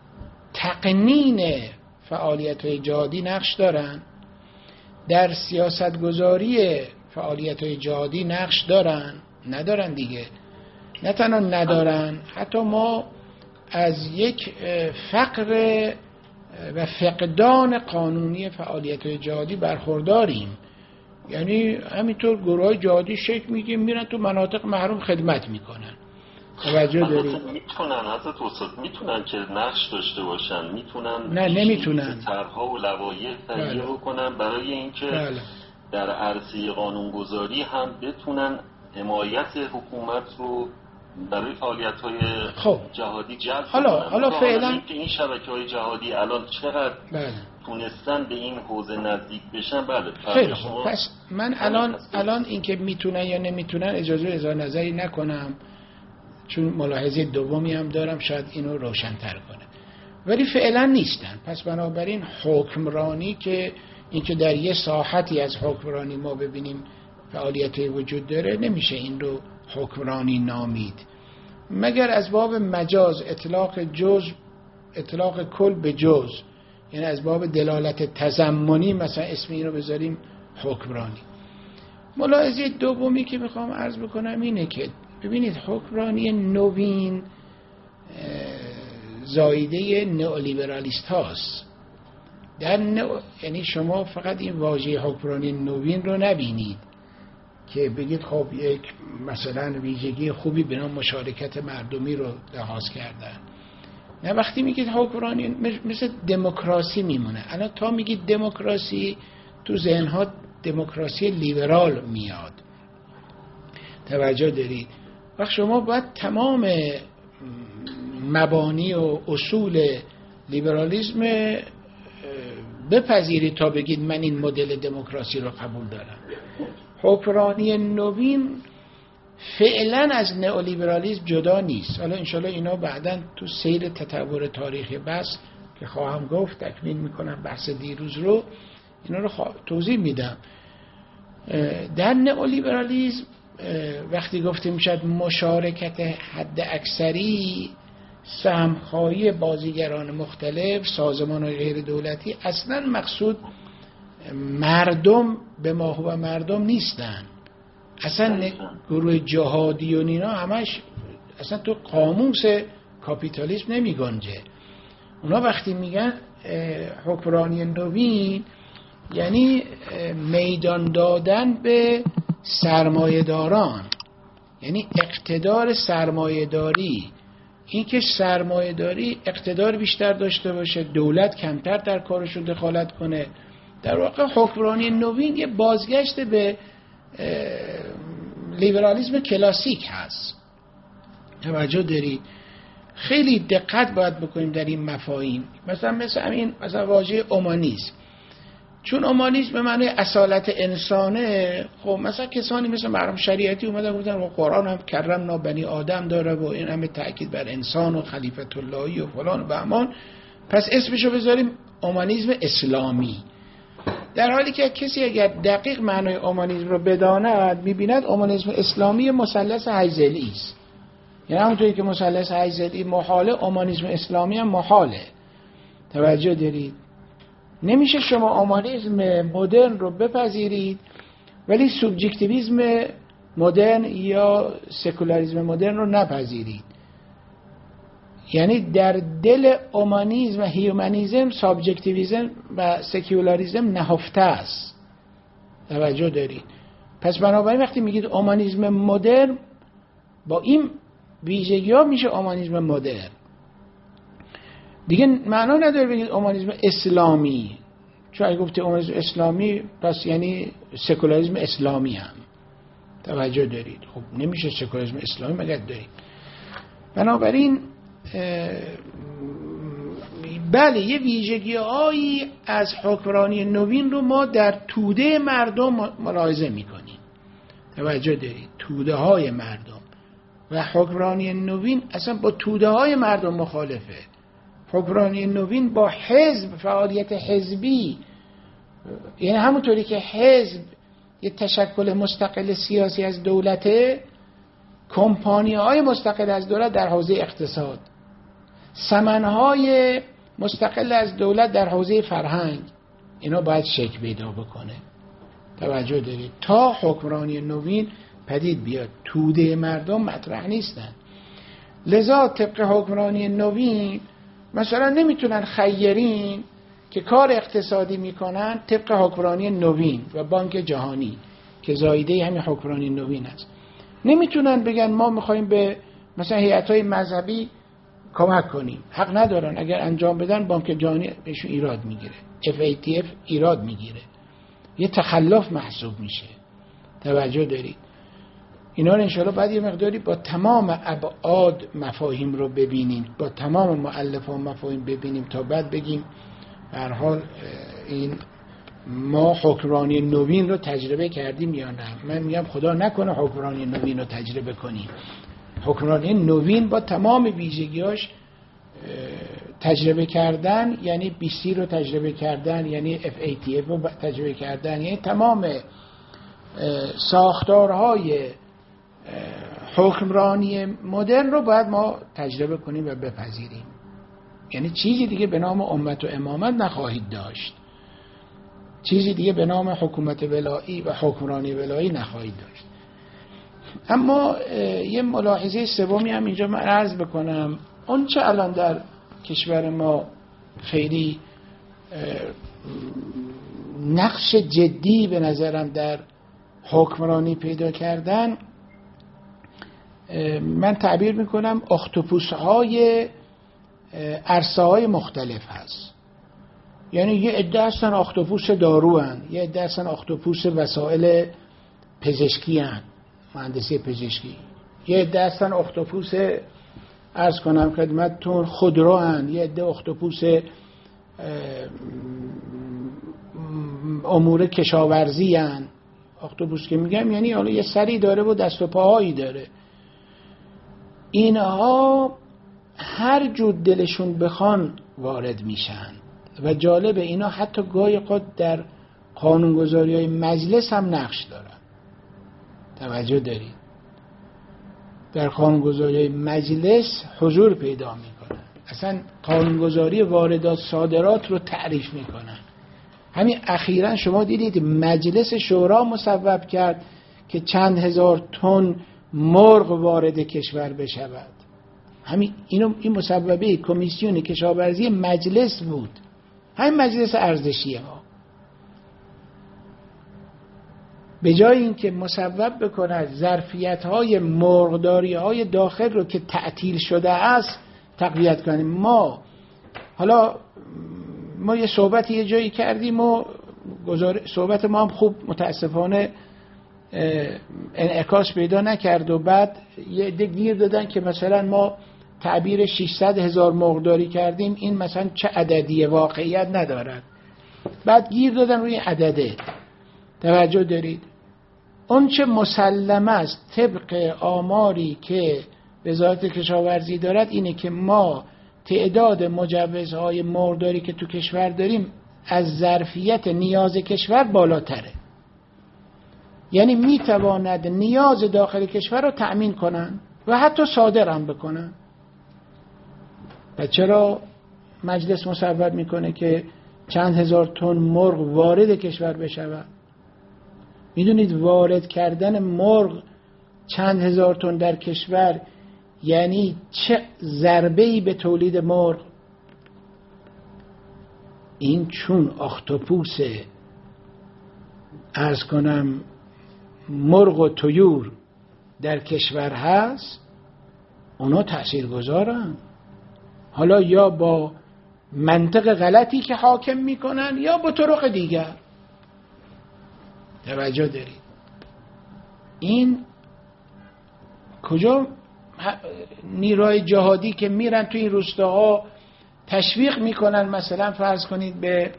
تقنین فعالیت‌های جهادی نقش دارن؟ در سیاستگذاری فعالیت‌های جهادی نقش دارن؟ ندارن دیگه. نه تنها ندارن، حتی ما از یک فقر و فقدان قانونی فعالیت‌های جهادی برخورداریم. یعنی همینطور گروه‌های جهادی شکل میگیم میرن تو مناطق محروم خدمت میکنن. توجه دارید؟ میتونن حضرت استاد میتونن که نقش داشته باشن، میتونن نه نمیتونن طرح‌ها و لوایح تهیه بکنن برای اینکه بله. در عرصه قانونگذاری هم بتونن حمایت حکومت رو برای فعالیت‌های خب. جهادی جلب حالا کنن. حالا فعلا که این شبکه‌های جهادی الان چقدر بله. تونستن به این حوزه نزدیک بشن. بله خیلی خوب. پس من الان الان اینکه میتونن یا نمیتونن اجازه اظهار نظری نکنم، چون ملاحظه دومی هم دارم شاید اینو روشن‌تر کنه، ولی فعلا نیستن. پس بنابراین حکمرانی که اینکه در یه ساحتی از حکمرانی ما ببینیم فعالیتی وجود داره، نمیشه این رو حکمرانی نامید، مگر از باب مجاز اطلاق جز اطلاق کل به جز، یعنی از باب دلالت تضمنی مثلا اسم این رو بذاریم حکمرانی. ملاحظه دومی که میخوام عرض بکنم اینه که ببینید حکمرانی نوین زایده نئولیبرالیست هاست. در نو... یعنی شما فقط این واژه حکمرانی نوین رو نبینید که بگید خب یک مثلا ویژگی خوبی به نام مشارکت مردمی رو لحاظ کردن. نه، وقتی میگید حکمرانی مثل دموکراسی میمونه. الان تا میگید دموکراسی تو ذهن‌ها دموکراسی لیبرال میاد. توجه دارید؟ وقت شما باید تمام مبانی و اصول لیبرالیسم بپذیرید تا بگید من این مدل دموکراسی رو قبول دارم. حکمرانی نوین فعلا از نئولیبرالیسم جدا نیست. حالا انشالله اینا بعداً تو سیر تطور تاریخی بحث که خواهم گفت تکمیل میکنم بحث دیروز رو، اینا رو توضیح میدم. در نئولیبرالیسم وقتی گفته میشد مشارکت حد اکثری، سهمخواهی بازیگران مختلف، سازمان‌های غیر دولتی، اصلا مقصود مردم به ما و مردم نیستن. اصلا گروه جهادی و اینا همش اصلا تو قاموس کاپیتالیسم نمی گنجه. اونا وقتی میگن حکمرانی نوین یعنی میدان دادن به سرمایه‌داران، یعنی اقتدار سرمایه‌داری، این که سرمایه‌داری اقتدار بیشتر داشته باشه، دولت کمتر در کارشون دخالت کنه. در واقع حکمرانی نوین یه بازگشت به لیبرالیسم کلاسیک هست. توجه دارید؟ خیلی دقت باید بکنیم در این مفاهیم. مثلا مثل همین مثلا واژه اومانیسم، چون اومانیسم به معنی اصالت انسانه، خب مثلا کسانی مثل مرحوم شریعتی اومدن گفتن و قرآن هم کرمنا بنی آدم داره و این همه تأکید بر انسان و خلیفت اللهی و فلان و بهمان، پس اسمشو بذاریم اومانیسم اسلامی. در حالی که کسی اگر دقیق معنای اومانیسم رو بداند میبیند اومانیسم اسلامی مثلث هیزلی است. یعنی همونطوری که مثلث هیزلی محاله، اومانیسم اسلامی هم محاله. توجه دارید؟ نمیشه شما اومانیسم مدرن رو بپذیرید ولی سوبژکتیویسم مدرن یا سکولاریسم مدرن رو نپذیرید. یعنی در دل اومانیسم و هیومانیسم سابجکتیویسم و سکولاریسم نهفته است. توجه دارید؟ پس بنابراین وقتی میگید اومانیسم مدرن با این ویژگی ها میشه اومانیسم مدرن. دیگه معنا نداره بگید اومانیسم اسلامی، چون اگه گفته اومانیسم اسلامی پس یعنی سکولاریسم اسلامی هم. توجه دارید؟ خب نمیشه سکولاریسم اسلامی مگر دارید. بنابراین بله یه ویژگی هایی از حکمرانی نوین رو ما در توده مردم ملاحظه میکنیم. توجه دارید؟ توده های مردم و حکمرانی نوین اصلا با توده های مردم مخالفه. حکمرانی نوین با حزب، فعالیت حزبی، یعنی همونطوری که حزب یه تشکل مستقل سیاسی از دولته، کمپانی های مستقل از دولت در حوزه اقتصاد، سمنهای مستقل از دولت در حوزه فرهنگ، اینا باید شکل پیدا بکنه. توجه دارید؟ تا حکمرانی نوین پدید بیاد توده مردم مطرح نیستن. لذا طبق حکمرانی نوین مثلا نمیتونن خیرین که کار اقتصادی میکنن طبق حکمرانی نوین و بانک جهانی که زایده همین حکمرانی نوین است، نمیتونن بگن ما میخوایم به مثلا هیئت‌های مذهبی کمک کنیم. حق ندارن. اگر انجام بدن بانک جهانی بهشون ایراد میگیره، اف ای تی اف ایراد میگیره، یه تخلف محسوب میشه. توجه دارید؟ اینا رو انشاءالله بعد یه مقداری با تمام ابعاد مفاهیم رو ببینیم، با تمام مؤلفان مفاهیم ببینیم تا بعد بگیم به هر حال این ما حکمرانی نوین رو تجربه کردیم یا نه. من میگم خدا نکنه حکمرانی نوین رو تجربه کنیم. حکمرانی نوین با تمام ویژگیاش تجربه کردن، یعنی بی سی رو تجربه کردن، یعنی اف ای تی اف رو تجربه کردن، یعنی تمام ساختارهای حکمرانی مدرن رو باید ما تجربه کنیم و بپذیریم. یعنی چیزی دیگه به نام امت و امامت نخواهید داشت، چیزی دیگه به نام حکومت ولایی و حکمرانی ولایی نخواهید داشت. اما یه ملاحظه سومی هم اینجا من عرض بکنم. اون چه الان در کشور ما خیلی نقش جدی به نظرم در حکمرانی پیدا کردن، من تعبیر میکنم اختاپوس های عرصه های مختلف هست. یعنی یه عده هستن اختاپوس دارو هن، یه عده هستن اختاپوس وسایل پزشکی هن، مهندسی پزشکی، یه عده هستن اختاپوس عرض کنم خدمتتون خودرو هن، یه عده اختاپوس امور کشاورزی هن. اختاپوس که میگم یعنی حالا یه سری داره و دست و پاهایی داره. اینها هر جور دلشون بخوان وارد میشن و جالب اینا حتی گاهی قد در قانونگذاری های مجلس هم نقش دارن. توجه دارید؟ در قانونگذاری های مجلس حضور پیدا میکنن، اصلا قانونگذاری واردات صادرات رو تعریف میکنن. همین اخیراً شما دیدید مجلس شورا مصوب کرد که چند هزار تن مرغ وارد کشور بشود. همین اینو این مصوبه کمیسیون کشاورزی مجلس بود، همین مجلس ارزشی ما. به جای اینکه مصوب بکند ظرفیت‌های مرغداری‌های داخل رو که تعطیل شده است تقویت کنیم، ما حالا ما یه صحبت یه جایی کردیم و صحبت ما هم خوب متاسفانه انعکاس پیدا نکرد و بعد یه عده گیر دادن که مثلا ما تعبیر ششصد هزار مرغداری کردیم، این مثلا چه عددیه، واقعیت ندارد. بعد گیر دادن روی عدده. توجه دارید؟ اون چه مسلم است طبق آماری که وزارت کشاورزی دارد اینه که ما تعداد مجوزهای مرغداری که تو کشور داریم از ظرفیت نیاز کشور بالاتره. یعنی میتواند نیاز داخل کشور رو تأمین کنن و حتی صادر هم بکنن. و چرا مجلس مصوب میکنه که چند هزار تن مرغ وارد کشور بشود؟ میدونید وارد کردن مرغ چند هزار تن در کشور یعنی چه ضربه‌ای به تولید مرغ؟ این چون اختاپوس عرض کنم مرغ و طیور در کشور هست، اونا تأثیر گذارن. حالا یا با منطق غلطی که حاکم میکنن یا با طرق دیگر. توجه دارید؟ این کجا نیروهای جهادی که میرن تو این روستاها تشویق میکنن، مثلا فرض کنید به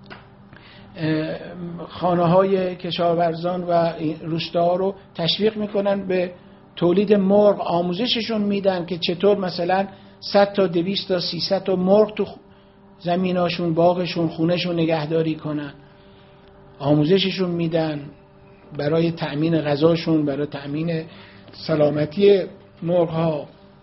خانه های کشاورزان و روستاها رو تشویق میکنن به تولید مرغ، آموزششون میدن که چطور مثلا صد تا دویست تا سیصد تا مرغ تو زمیناشون، باغشون، خونهشون نگهداری کنن. آموزششون میدن برای تأمین غذاشون، برای تأمین سلامتی مرغ ها.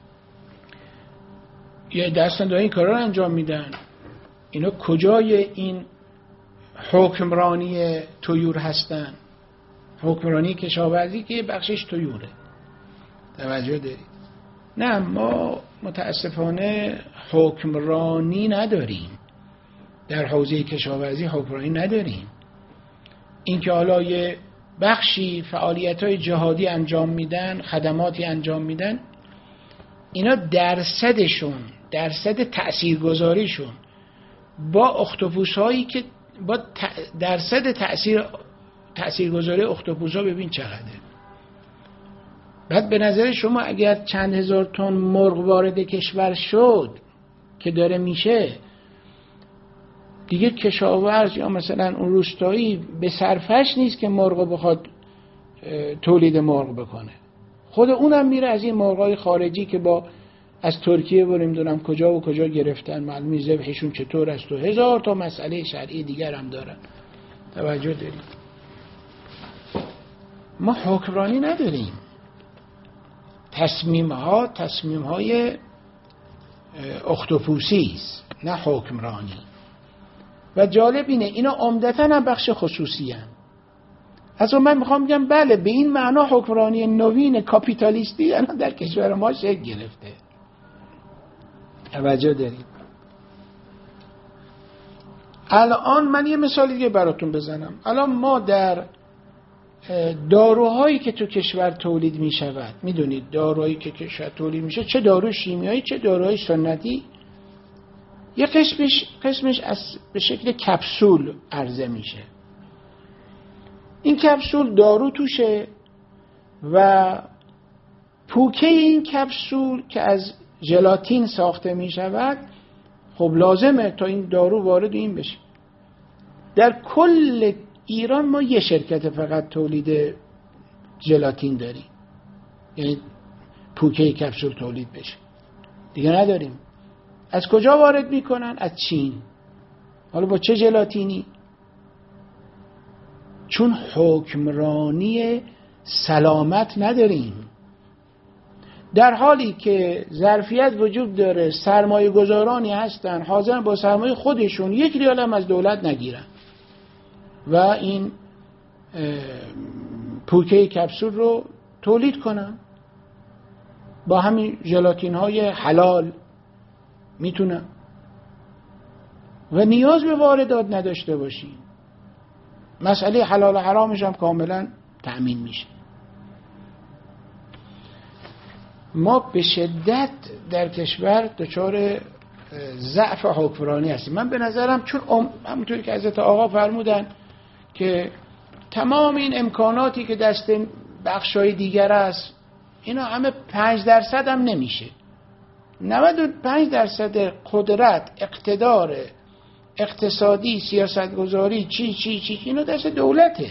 یه دستن دارن این کارا رو انجام میدن. اینا کجای این حکمرانی طیور هستن؟ حکمرانی کشاورزی که بخشش طیوره. توجه دارید؟ نه، ما متاسفانه حکمرانی نداریم در حوزه کشاورزی، حکمرانی نداریم. این که حالا یه بخشی فعالیت‌های جهادی انجام میدن، خدماتی انجام میدن، اینا درصدشون، درصد تأثیرگذاریشون با اختاپوس‌هایی که با درصد تأثیر تأثیرگذاری اختاپوس‌ها ببین چقدره. بعد به نظر شما اگر چند هزار تن مرغ وارد کشور شد که داره میشه، دیگه کشاورز یا مثلا اون روستایی به صرفش نیست که مرغ بخواد تولید مرغ بکنه. خود اونم میره از این مرغای خارجی که با از ترکیه و نمیدونم کجا و کجا گرفتن، معلومه ذبحشون چطور است و هزار تا مسئله شرعی دیگر هم دارن. توجه داریم؟ ما حکمرانی نداریم. تصمیم ها تصمیم های اختاپوسی است، نه حکمرانی. و جالب اینه اینا عمدتاً هم بخش خصوصی هم. از اون من میخوام بگم بله به این معنا حکمرانی نوین کاپیتالیستی الان در کشور ما شکل گرفته. توجه دارید؟ الان من یه مثال دیگه براتون بزنم. الان ما در داروهایی که تو کشور تولید می شود، میدونید داروهایی که کشور تولید میشه، چه دارو شیمیایی چه داروهای سنتی، یه قسمش قسمش از به شکل کپسول عرضه میشه. این کپسول دارو توشه و پوکه این کپسول که از ژلاتین ساخته می شود خب لازمه تا این دارو وارد این بشه. در کل ایران ما یه شرکت فقط تولید ژلاتین داریم، یعنی پوکه کپسول تولید بشه، دیگه نداریم. از کجا وارد میکنن؟ از چین. حالا با چه ژلاتینی؟ چون حکمرانی سلامت نداریم، در حالی که ظرفیت وجود داره، سرمایه گذارانی هستن حاضرن با سرمایه خودشون یک ریال هم از دولت نگیرن و این پوکه کپسول رو تولید کنن با همین ژلاتین های حلال میتونن و نیاز به واردات نداشته باشیم. مسئله حلال و حرامش هم کاملا تأمین میشه. ما به شدت در کشور دچار ضعف حکمرانی هستیم. من به نظرم چون همونطوری که حضرت آقا فرمودن که تمام این امکاناتی که دست بخشای دیگر است اینا همه پنج درصد هم نمیشه. نود و پنج درصد قدرت، اقتدار اقتصادی، سیاستگذاری، چی چی چی اینا دست دولته.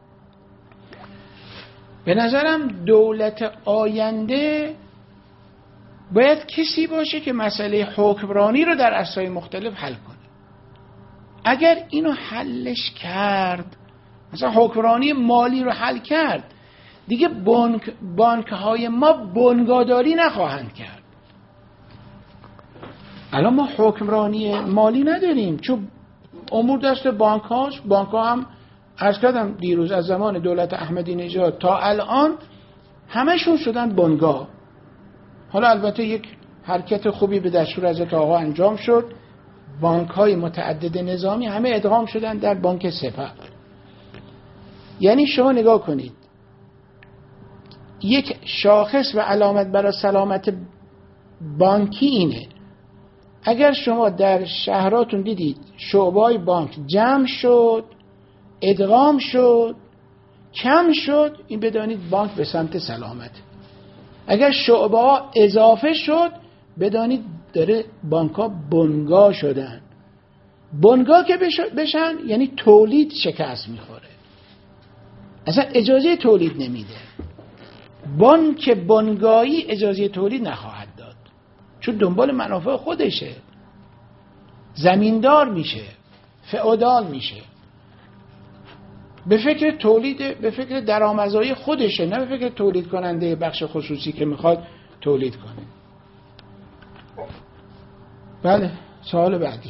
به نظرم دولت آینده باید کسی باشه که مسئله حکمرانی رو در عصای مختلف حل کنه. اگر اینو حلش کرد، مثلا حکمرانی مالی رو حل کرد، دیگه بانک بانک های ما بنگاداری نخواهند کرد. الان ما حکمرانی مالی نداریم چون امور دست بانک هاست. بانک ها هم عرض کردم دیروز از زمان دولت احمدی نژاد تا الان همشون شدن بنگاه. حالا البته یک حرکت خوبی به دستور حضرت آقا انجام شد، بانک های متعدد نظامی همه ادغام شدن در بانک سپه. یعنی شما نگاه کنید، یک شاخص و علامت برای سلامت بانکی اینه. اگر شما در شهراتون دیدید شعبه‌های بانک جمع شد، ادغام شد، کم شد، این بدانید بانک به سمت سلامت. اگر شعبه ها اضافه شد، بدانید داره بانک ها بنگاه شدن. بنگاه که بشن یعنی تولید شکست میخوره، اصلا اجازه تولید نمیده. بانک بنگاهی اجازه تولید نخواهد داد چون دنبال منافع خودشه، زمیندار میشه، فئودال میشه، به فکر تولید، به فکر درآمدزایی خودشه، نه به فکر تولید کننده بخش خصوصی که میخواد تولید کنه. بله، سوال بعدی.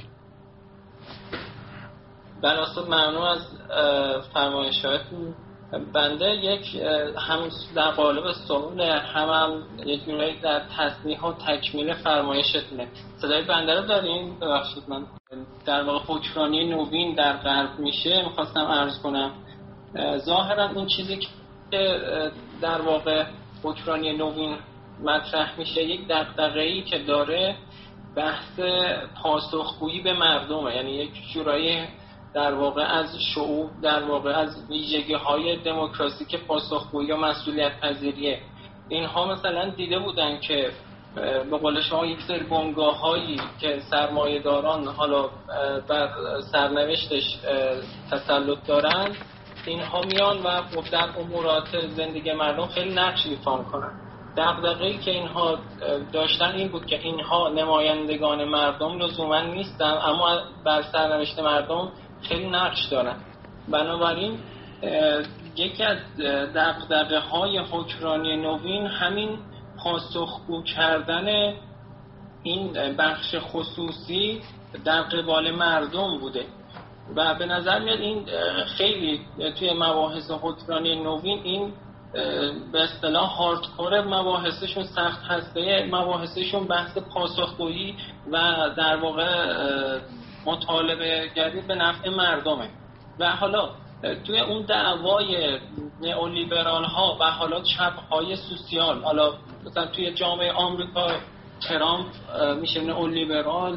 بناسب ممنون از فرمایشاتتون. بنده یک هم در قالب سوال هم, هم یک جورایی در تصحیح و تکمیل فرمایشتونه. صدای بنده رو دارین؟ ببخشید من در واقع حکمرانی نوین در غرب میشه میخواستم عرض کنم. ظاهرا این چیزی که در واقع حکمرانی نوین مطرح میشه یک دغدغه‌ای که داره بحث پاسخگویی به مردمه، یعنی یک جورایی در واقع از شعوب، در واقع از ویژگی‌های دموکراسی که پاسخگویی و مسئولیت پذیریه. اینها مثلا دیده بودن که به قول شما یک سری بنگاه‌هایی که سرمایه‌داران حالا بر سرنوشتش تسلط دارن، اینها میان و در امورات زندگی مردم خیلی نقش ایفا می‌کنن. دغدغه‌ای که اینها داشتن این بود که اینها نمایندگان مردم لزوما نیستن اما بر سرنوشت مردم خیلی نقش دارن. بنابراین یکی از دغدغه‌های حکمرانی نوین همین پاسخگو کردن این بخش خصوصی در قبال مردم بوده و به نظر میاد این خیلی توی مباحث حکمرانی نوین این به اصطلاح هاردکور مباحثشون، سخت هسته مباحثشون بحث پاسخگویی و در واقع مطالبه گری به نفع مردمه. و حالا توی اون دعوای نئولیبرال ها و حالا چپ های سوسیال، حالا مثلا توی جامعه آمریکا ترامپ میشه نئولیبرال،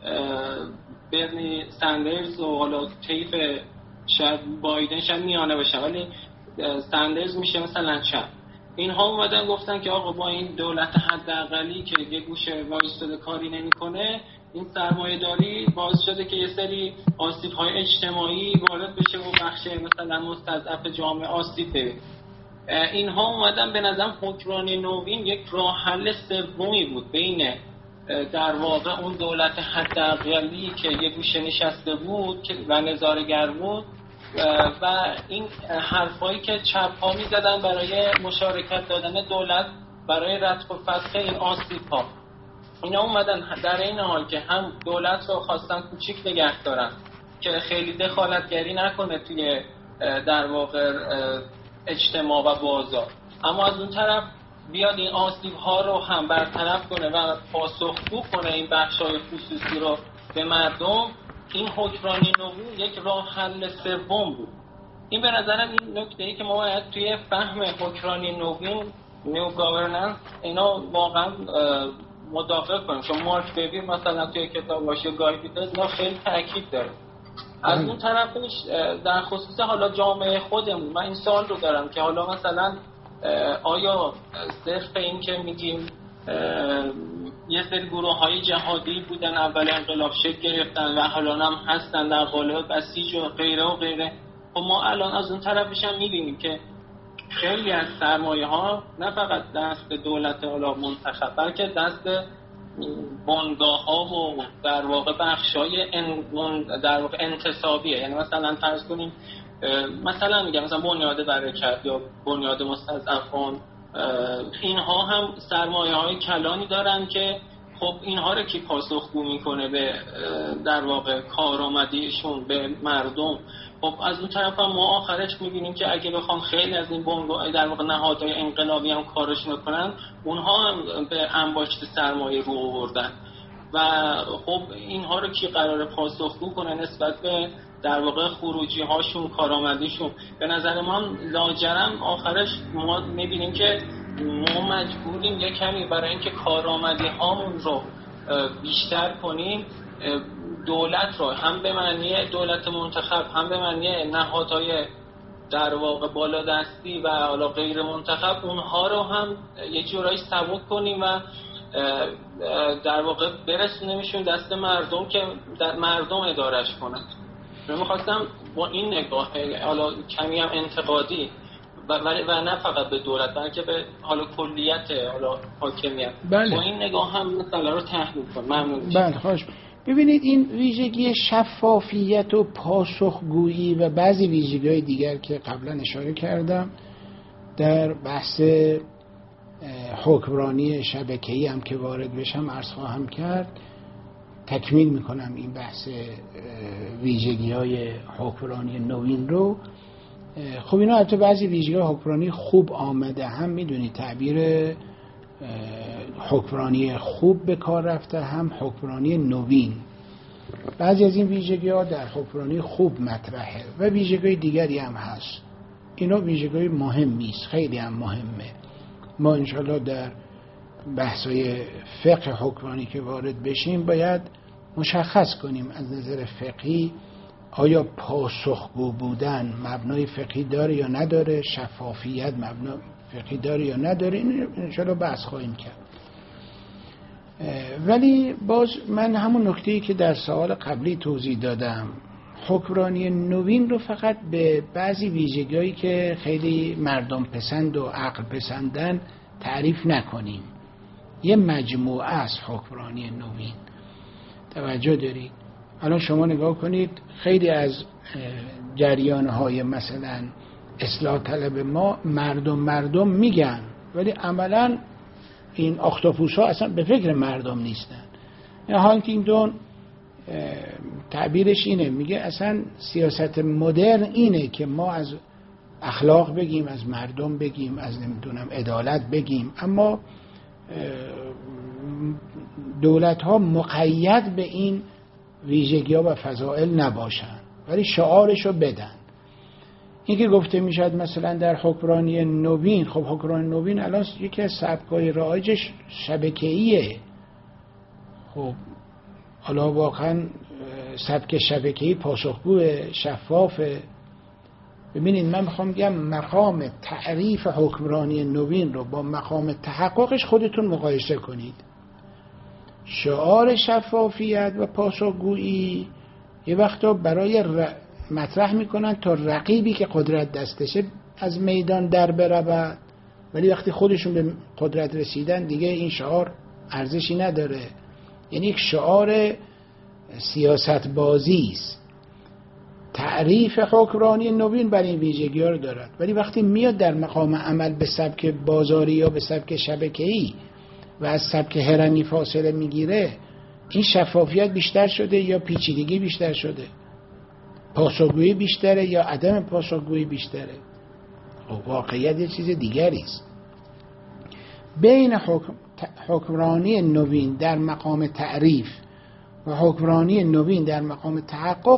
برنی سندرز و حالا طیف شاید بایدن شاید میانه باشه ولی سندرز میشه مثلا چپ. اینها اومدن گفتن که آقا با این دولت حداقلی که یه گوشه وایستاده کاری نمیکنه، این سرمایه داری باعث شده که یه سری آسیب‌های اجتماعی وارد بشه و بخش مثلا مستضعف جامعه آسیب ببینه. اینها اومدن به نظرم حکمرانی نوین یک راه حل سومی بود بین در واقع اون دولت حداقلی که یه گوشه نشسته بود و نظاره‌گر بود و این حرفایی که چپ‌ها می‌زدن برای مشارکت دادن دولت برای رتق و فتح این آسیب‌ها. اینا اومدن در این حال که هم دولت رو خواستن کوچیک نگه دارن که خیلی دخالتگری نکنه توی در واقع اجتماع و بازار، اما از اون طرف بیاد این آسیب‌ها رو هم برطرف کنه و پاسخگو کنه این بخش‌های خصوصی رو به مردم. این حکمرانی نوین یک راه حل سوم بود. این به نظرم این نکته‌ای که ما باید توی فهم حکمرانی نوین، نیو گاورننس، اینا واقعا مداخله کنیم. چون مارک ببیر مثلا توی کتابش گایدی داد اینا خیلی تاکید داره. از اون طرفش در خصوص حالا جامعه خودمون من این سوال رو دارم که حالا مثلا آیا صرف این که میگیم یه سری گروه های جهادی بودن اول انقلاب شکل گرفتن و حالا هم هستن در قالب بسیج و غیره و غیره، و ما الان از اون طرفش هم میبینیم که خیلی از سرمایه ها نه فقط دست دولت حالا منتخب بلکه دست بنگاه ها و در واقع بخش های در واقع انتصابیه. یعنی مثلا فرض کنیم مثلا میگم مثلا بنیاد برکت یا بنیاد مستضعفان، اینها هم سرمایه های کلانی دارن که خب اینها رو کی پاسخگو میکنه به در واقع کارآمدیشون به مردم. خب از اون طرف هم ما آخرش میبینیم که اگه بخوام خیلی از این بنگاه در واقع نهادهای انقلابی هم کارشون کنن، اونها هم به انباشت سرمایه رو آوردن و خب اینها رو کی قراره پاسخگو کنه نسبت به در واقع خروجی هاشون، کارآمدیشون. به نظر ما لاجرم آخرش ما میبینیم که ما مجبوریم یک کمی برای اینکه کارآمدی هامون رو بیشتر کنیم دولت رو هم به معنی دولت منتخب هم به معنی نهادهای در واقع بالادستی و حالا غیر منتخب اونها رو هم یه جورایی سبک کنیم و در واقع برسونیمشون دست مردم که در مردم ادارش کنند. من می‌خواستم با این نگاه حالا کمی هم انتقادی و, و نه فقط به دولت بلکه به حالا کلیت حالا حاکمیت بله. با این نگاه هم مثلا رو تحلیل کنم. ممنون. بله خوش. ببینید این ویژگی شفافیت و پاسخگویی و بعضی ویژگی‌های دیگر که قبلا اشاره کردم در بحث حکمرانی شبکه‌ای هم که وارد بشم عرض خواهم کرد. تکمیل میکنم این بحث ویژگی‌های حکمرانی نوین رو. خب اینا البته بعضی ویژگی‌های حکمرانی خوب آمده، هم میدونید تعبیر حکمرانی خوب به کار رفته، هم حکمرانی نوین. بعضی از این ویژگی‌ها در حکمرانی خوب مطرحه و ویژگی‌های دیگری هم هست. اینا ویژگی‌های مهمی است، خیلی هم مهمه. ما انشالله در بحث‌های فقه حکمرانی که وارد بشیم باید مشخص کنیم از نظر فقهی آیا پاسخگو بودن مبنای فقهی داره یا نداره، شفافیت مبنای فقهی داره یا نداره، این انشالله بحث خواهیم کرد. ولی باز من همون نکته‌ای که در سوال قبلی توضیح دادم، حکمرانی نوین رو فقط به بعضی ویژگی‌هایی که خیلی مردم پسند و عقل پسندن تعریف نکنیم. یه مجموعه از حکمرانی نوین. توجه دارید؟ الان شما نگاه کنید خیلی از جریان‌های مثلا اصلاح طلب ما مردم مردم میگن ولی عملاً این اختاپوس‌ها اصلا به فکر مردم نیستن. هانتینگتون تعبیرش اینه، میگه اصلا سیاست مدرن اینه که ما از اخلاق بگیم، از مردم بگیم، از نمیدونم عدالت بگیم، اما دولت ها مقید به این ویژگی ها و فضائل نباشن ولی شعارشو بدن. این که گفته میشد مثلا در حکمرانی نوین، خب حکمرانی نوین الان یکی از سبکای رایجش شبکه‌ایه. خب حالا واقعا سبک شبکه‌ای پاسخگو شفاف، ببینید من میخوام بگم مقام تعریف حکمرانی نوین رو با مقام تحققش خودتون مقایسه کنید. شعار شفافیت و پاسخگویی یه وقتا برای ر... مطرح میکنن تا رقیبی که قدرت دستشه از میدان در برود، ولی وقتی خودشون به قدرت رسیدن دیگه این شعار ارزشی نداره. یعنی یک شعار سیاست بازی است. تعریف حکمرانی نوین برای این ویژگی ها رو دارد، ولی وقتی میاد در مقام عمل به سبک بازاری یا به سبک شبکه‌ای و از سبک هرمی فاصله میگیره، این شفافیت بیشتر شده یا پیچیدگی بیشتر شده؟ پاسخگویی بیشتره یا عدم پاسخگویی بیشتره؟ واقعیت یه چیز دیگری است. بین حکم... حکمرانی نوین در مقام تعریف و حکمرانی نوین در مقام تحقق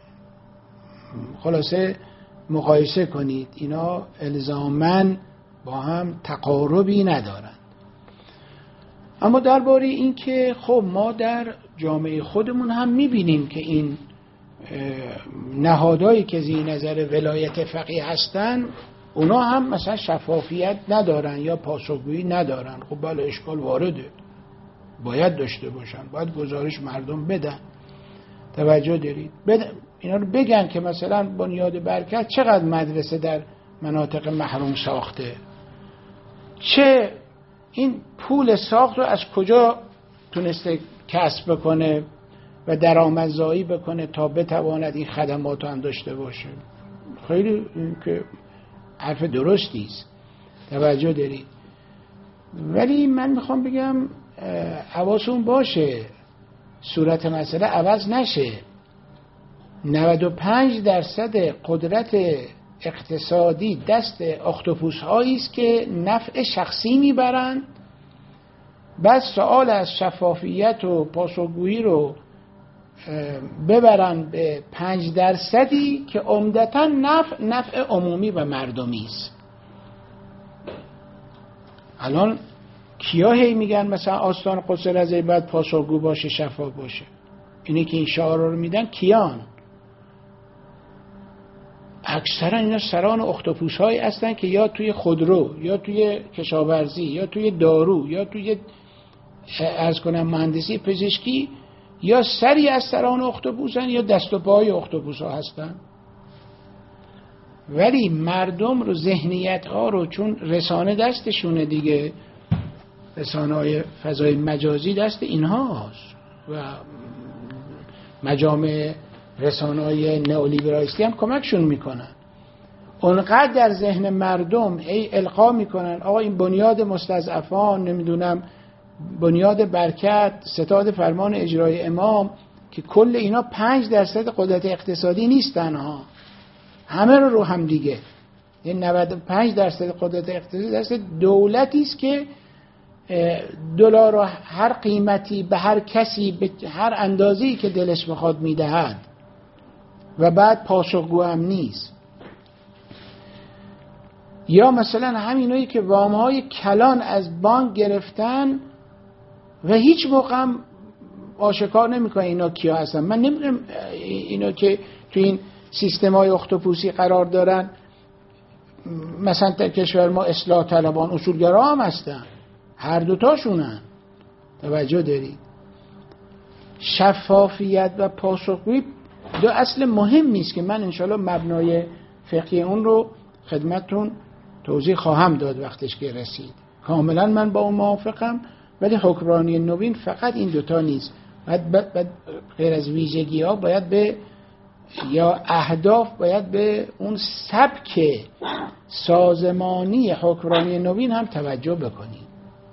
خلاصه مقایسه کنید. اینا الزاماً با هم تقاربی ندارند. اما درباره این که خب ما در جامعه خودمون هم میبینیم که این نهادهایی که زیر نظر ولایت فقیه هستن اونا هم مثلا شفافیت ندارن یا پاسخگویی ندارن. خب بله اشکال وارده، باید داشته باشن، باید گزارش مردم بدن. توجه دارید؟ بد... اینا رو بگن که مثلا بنیاد برکت چقدر مدرسه در مناطق محروم ساخته، چه این پول ساخت رو از کجا تونسته کسب بکنه و درآمدزایی بکنه تا بتواند این خدمات رو هم داشته باشه. خیلی این که حرف درستی است. توجه دارید؟ ولی من میخوام بگم حواستون باشه صورت مسئله عوض نشه. نود و پنج درصد قدرت اقتصادی دست اختاپوس هایی است که نفع شخصی میبرند، بعد سوال از شفافیت و پاسخگویی رو ببرن به پنج درصدی که عمدتاً نفع نفع عمومی و مردمی است. الان کیا هی میگن مثلا آستان قدس رضوی باید پاسخگو باشه، شفاف باشه؟ اینه که این شعار رو میدن کیان؟ اکثرا اینا سران اختاپوس هایی هستن که یا توی خودرو یا توی کشاورزی یا توی دارو یا توی عرض کنم مهندسی پزشکی یا سری از سران اختاپوسن یا دست و پای اختاپوس ها هستن. ولی مردم رو، ذهنیت ها رو، چون رسانه دستشونه دیگه، رسانه های فضای مجازی دست اینها هست و مجامع رسانه های نئولیبرالیستی هم کمکشون میکنن. اونقدر در ذهن مردم ای القا میکنن آقا این بنیاد مستضعفان، نمیدونم بنیاد برکت، ستاد فرمان اجرای امام، که کل اینا پنج درصد قدرت اقتصادی نیستن ها، همه رو رو هم دیگه. این نود و پنج درصد قدرت اقتصادی دست دولتی است که دلار رو هر قیمتی به هر کسی به هر اندازه‌ای که دلش بخواد میدهد و بعد پاسخگو هم نیست. یا مثلا همینایی که وام‌های کلان از بانک گرفتن و هیچ موقع هم آشکار نمی‌کنن اینا کیا هستن. من نمی‌دونم اینا که تو این سیستم‌های اختاپوسی قرار دارن، مثلا در کشور ما اصلاح طلبان اصولگرا هم هستن، هر دوتاشونن. توجه دارید؟ شفافیت و پاسخگویی دو اصل مهمی است که من انشالله مبنای فقهی اون رو خدمتتون توضیح خواهم داد وقتش که رسید. کاملا من با اون موافقم، ولی حکمرانی نوین فقط این دوتا نیست. باید, باید غیر از ویژگی ها باید به یا اهداف باید به اون سبک سازمانی حکمرانی نوین هم توجه بکنید.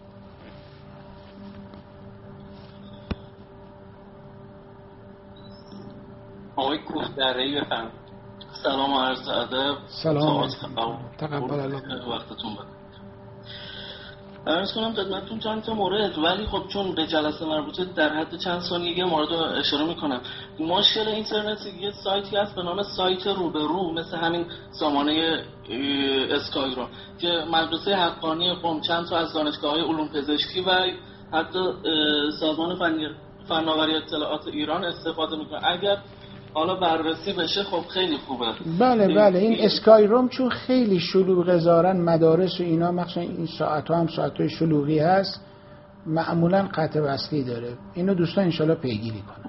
آقای کوهدره‌ای بفرمایید. سلام و عرض ادب. سلام. تقبل الله. وقتتون بخیر. عرض کنم خدمتتون چند تا مورد، ولی خب چون به جلسه مربوطه در حد چند ثانیه یه مورد رو اشاره میکنم. مشکل اینترنتی یه سایتی هست به نام سایت روبرو، مثل همین سامانه اسکای رو که مدرسه حقانی قم چند تا از دانشگاه‌های علوم پزشکی و حتی سازمان فناوری اطلاعات ایران استفاده میکنه. اگر حالا بررسی بشه خب خیلی خوبه. بله بله این اسکای روم چون خیلی شلوغ زارن مدارس و اینا، مخصوصا این ساعت ها هم ساعت های شلوغی هست، معمولا قطع وصلی داره. اینو دوستان انشالله پیگیری کنن.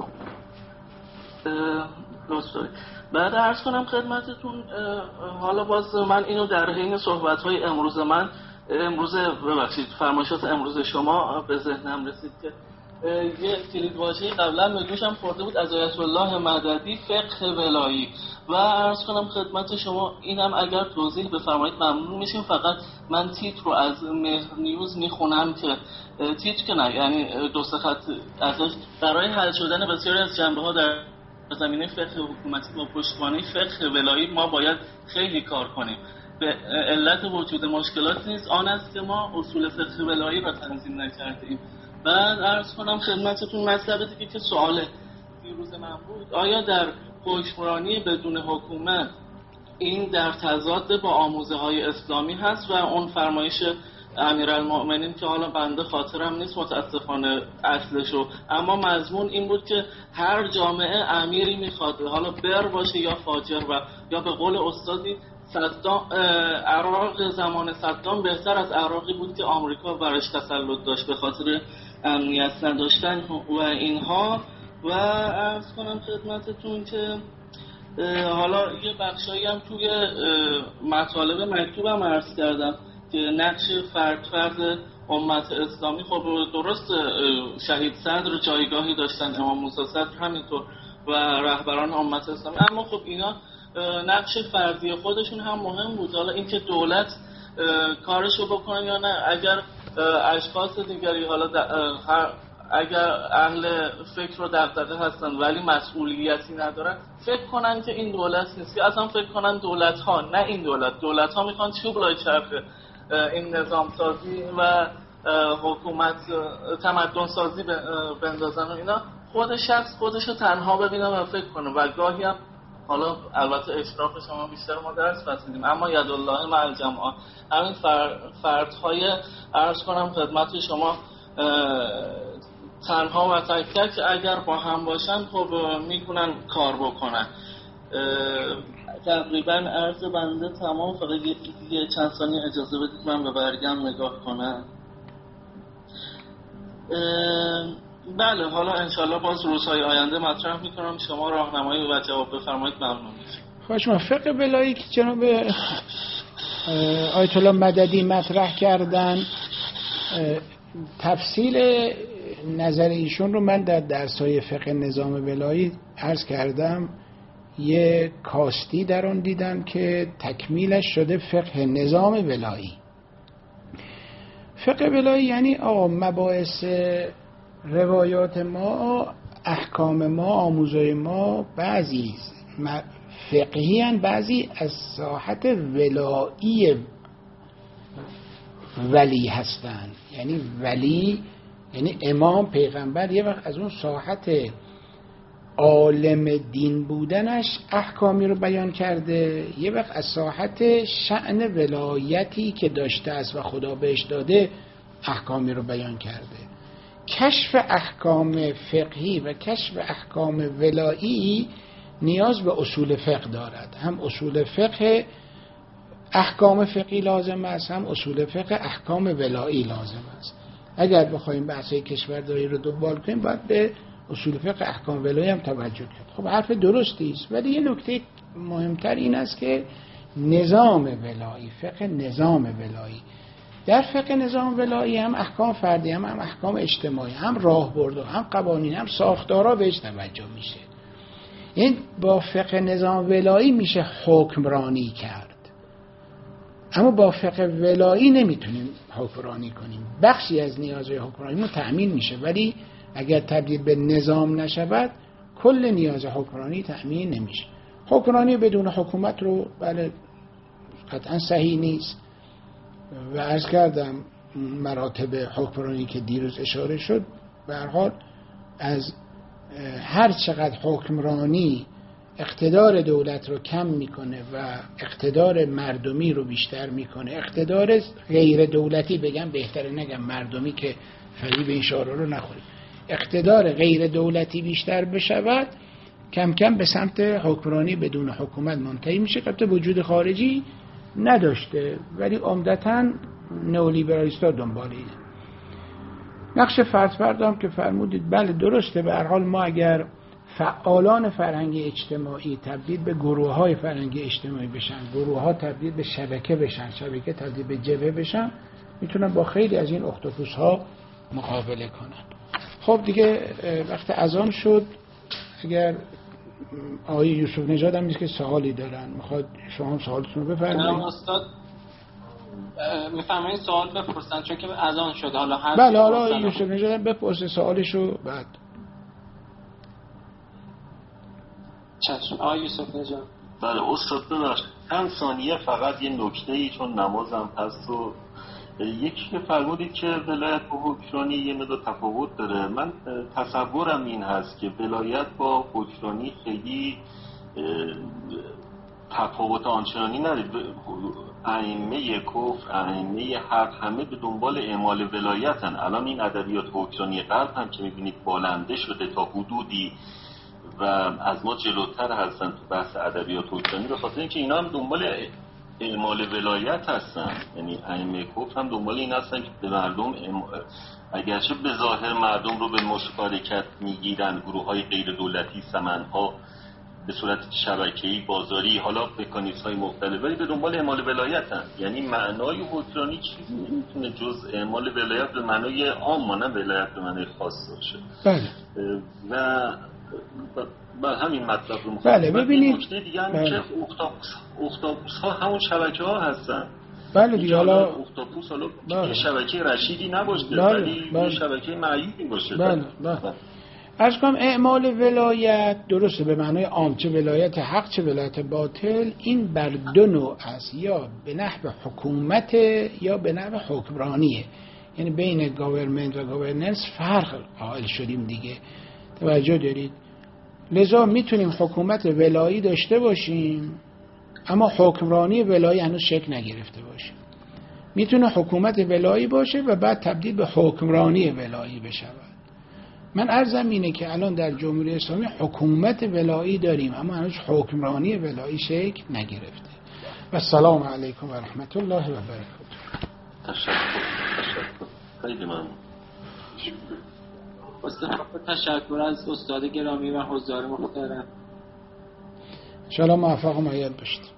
دوستان بعد عرض کنم خدمتتون، حالا باز من اینو در حین صحبت های امروز من امروز ببخشید فرمایشات امروز شما به ذهنم رسید که یه کلیدواژه قبلا به گوشم خورده بود از آیت الله مددی، فقه ولایی. و عرض کنم خدمت شما اینم اگر توضیح بفرمایید ممنون میشیم. فقط من تیتر رو از مهر نیوز میخونم که تیتر که نه یعنی دو سه خط ازش، برای حل شدن بسیاری از جنبه ها در زمینه فقه حکومتی با پشتوانه فقه ولایی ما باید خیلی کار کنیم. به علت وجود مشکلات نیست آن است که ما اصول فقه ولایی را تنظیم نکردیم. بعد عرض کنم خدمتتون مطلب دیگه که سوال دیروز من بود، آیا در حکمرانی بدون حکومت این در تضاد با آموزه های اسلامی هست؟ و اون فرمایش امیرالمؤمنین که حالا بنده خاطرم نیست متاسفانه اصلشو، اما مضمون این بود که هر جامعه امیری میخواد، حالا بر باشه یا فاجر، و یا به قول استادی صدام عراق زمان صدام بهتر از عراقی بود که آمریکا برش تسلط داشت به خاطر امنیت نداشتن و اینها. و عرض کنم خدمتتون که حالا یه بخشایی هم توی مطالب مکتوبم عرض کردم که نقش فرد فرد امت اسلامی، خب درست شهید صدر جایگاهی داشتن، امام موسی صدر همینطور و رهبران امت اسلامی، اما خب اینا نقش فردی خودشون هم مهم بود. حالا اینکه دولت کارشو بکنه یا نه، اگر اشخاص دیگری حالا اگر اهل فکر و دغدغه هستن ولی مسئولیتی ندارن، فکر کنن که این دولت نیست، که اصلا فکر کنن دولت ها نه این دولت دولت ها میخوان چوب لای چرخ این نظام سازی و حکومت تمدن سازی بندازن و اینا. خود شخص خودشو تنها ببینه و فکر کنه. و گاهی هم حالا البته اشراف شما بیشتر ما درس پس میدیم، اما یدالله مع الجماعه، همین فردهای عرض کنم خدمت شما تنها و تک تک اگر با هم باشن خب میتونن کار بکنن. تقریبا عرض بنده تمام، فقط یه چند ثانیه اجازه بدید من به برگم نگاه کنم. بله حالا انشالله باز روزهای آینده مطرح میکنم، شما راهنمایی و جواب بفرمایید ممنون میشم. خوش ما فقه ولایی که جناب آیت الله مددی مطرح کردن، تفصیل نظر ایشون رو من در درس‌های فقه نظام ولایی عرض کردم. یه کاستی در اون دیدم که تکمیلش شده فقه نظام ولایی. فقه ولایی یعنی آقا مباحث روایات ما، احکام ما، آموزهای ما بعضی فقهی هن، بعضی از ساحت ولایی ولی هستن. یعنی ولی یعنی امام پیغمبر یه وقت از اون ساحت عالم دین بودنش احکامی رو بیان کرده، یه وقت از ساحت شأن ولایتی که داشته است و خدا بهش داده احکامی رو بیان کرده. کشف احکام فقهی و کشف احکام ولایی نیاز به اصول فقه دارد. هم اصول فقه احکام فقهی لازم است، هم اصول فقه احکام ولایی لازم است. اگر بخوایم بحثای کشورداری رو دنبال کنیم باید به اصول فقه احکام ولایی هم توجه کرد. خب حرف درستی است، ولی یه نکته مهمتر این است که نظام ولایی، فقه نظام ولایی، در فقه نظام ولایی هم احکام فردی هم, هم احکام اجتماعی، هم راهبرد، هم قوانین، هم ساختارا بهش توجه میشه. این با فقه نظام ولایی میشه حکمرانی کرد، اما با فقه ولایی نمیتونیم حکمرانی کنیم. بخشی از نیازهای حکمرانی تأمین میشه، ولی اگر تبدیل به نظام نشود کل نیاز حکمرانی تأمین نمیشه. حکمرانی بدون حکومت رو بله قطعا صحیح نیست و عرض کردم مراتب حکمرانی که دیروز اشاره شد به هر حال از هر چقدر حکمرانی اقتدار دولت رو کم میکنه و اقتدار مردمی رو بیشتر میکنه، اقتدار غیر دولتی بگم بهتره نگم مردمی که فریب این شعار رو نخوریم، اقتدار غیر دولتی بیشتر بشود، کم کم به سمت حکمرانی بدون حکومت منتهی میشه. البته وجود خارجی نداشته ولی عمدتاً نئولیبرالیست‌ها دنبال اینه. نقش فرد پردام که فرمودید بله درسته. به هر حال ما اگر فعالان فرهنگی اجتماعی تبدیل به گروه‌های فرهنگی اجتماعی بشن، گروه‌ها تبدیل به شبکه بشن، شبکه تبدیل به جبهه بشن، میتونن با خیلی از این اختاپوس‌ها مقابله کنن. خب دیگه وقت اذان شد. اگر آقای یوسف نژاد هم نیست که سوالی دارن، میخواد شما هم سوالتون رو بفرمایید. نه استاد میفرمایید سوال بپرسن چون که اذان شد. حالا هر بله حالا یوسف نژاد هم بپرسه سوالشو بعد. چشم آقای یوسف نژاد. بله استاد ببخشید چند ثانیه فقط یه نکته‌ای چون نمازم هست و یکی که فرمودید که ولایت با حکمرانی یه مقدار تفاوت داره. من تصورم این هست که ولایت با حکمرانی خیلی تفاوت آنچنانی نداره. ائمه کفر، ائمه حق همه به دنبال اعمال ولایتن. الان این ادبیات حکمرانی غرب هم که می‌بینید بالنده شده تا حدودی و از ما جلوتر هستن تو بحث ادبیات حکمرانی، به خاطر اینکه اینا هم دنبال اعمال ولایت هستن. یعنی ائمه کفر هم دنبال این هستن که به مردم ام... اگرچه به ظاهر مردم رو به مشارکت میگیرن، گروه های غیر دولتی، سمنها به صورت شبکه‌ای بازاری، حالا مکانیزم‌های مختلف، ولی به دنبال اعمال ولایتن. یعنی معنای حکمرانی چیزی نمیتونه جز اعمال ولایت به معنای عام، نه ولایت به معنای خاص باشه. بله. و با همین مطلب رو مخاطب. بله ببینید نکته دیگه هم بله. که اختاپوس اختاپوس ها همون شبکه ها هستن. بله دیگه حالا اختاپوس حالا بله. شبکه رشیدی نباشه بله. ولی بله. شبکه معیوبی باشه. بله بله. بله. عرض کنم اعمال ولایت درسته به معنای عام، چه ولایت حق چه ولایت باطل، این بر دو نوع است، یا به نحو حکومت یا به نحو حکمرانیه. یعنی بین گاورمنت و گاورننس فرق قائل شدیم دیگه. توجه دارید؟ لذا میتونیم حکومت ولایی داشته باشیم اما حکمرانی ولایی هنوز شکل نگرفته باشه. میتونه حکومت ولایی باشه و بعد تبدیل به حکمرانی ولایی بشه. من عرضم اینه که الان در جمهوری اسلامی حکومت ولایی داریم اما هنوز حکمرانی ولایی شکل نگرفته. و السلام علیکم و رحمت الله و برکاته. تشکر. تشکر. خیلی ممنون. تشکر از استاد گرامی و حضار محترم. ان شاء الله موفق و مؤید باشید.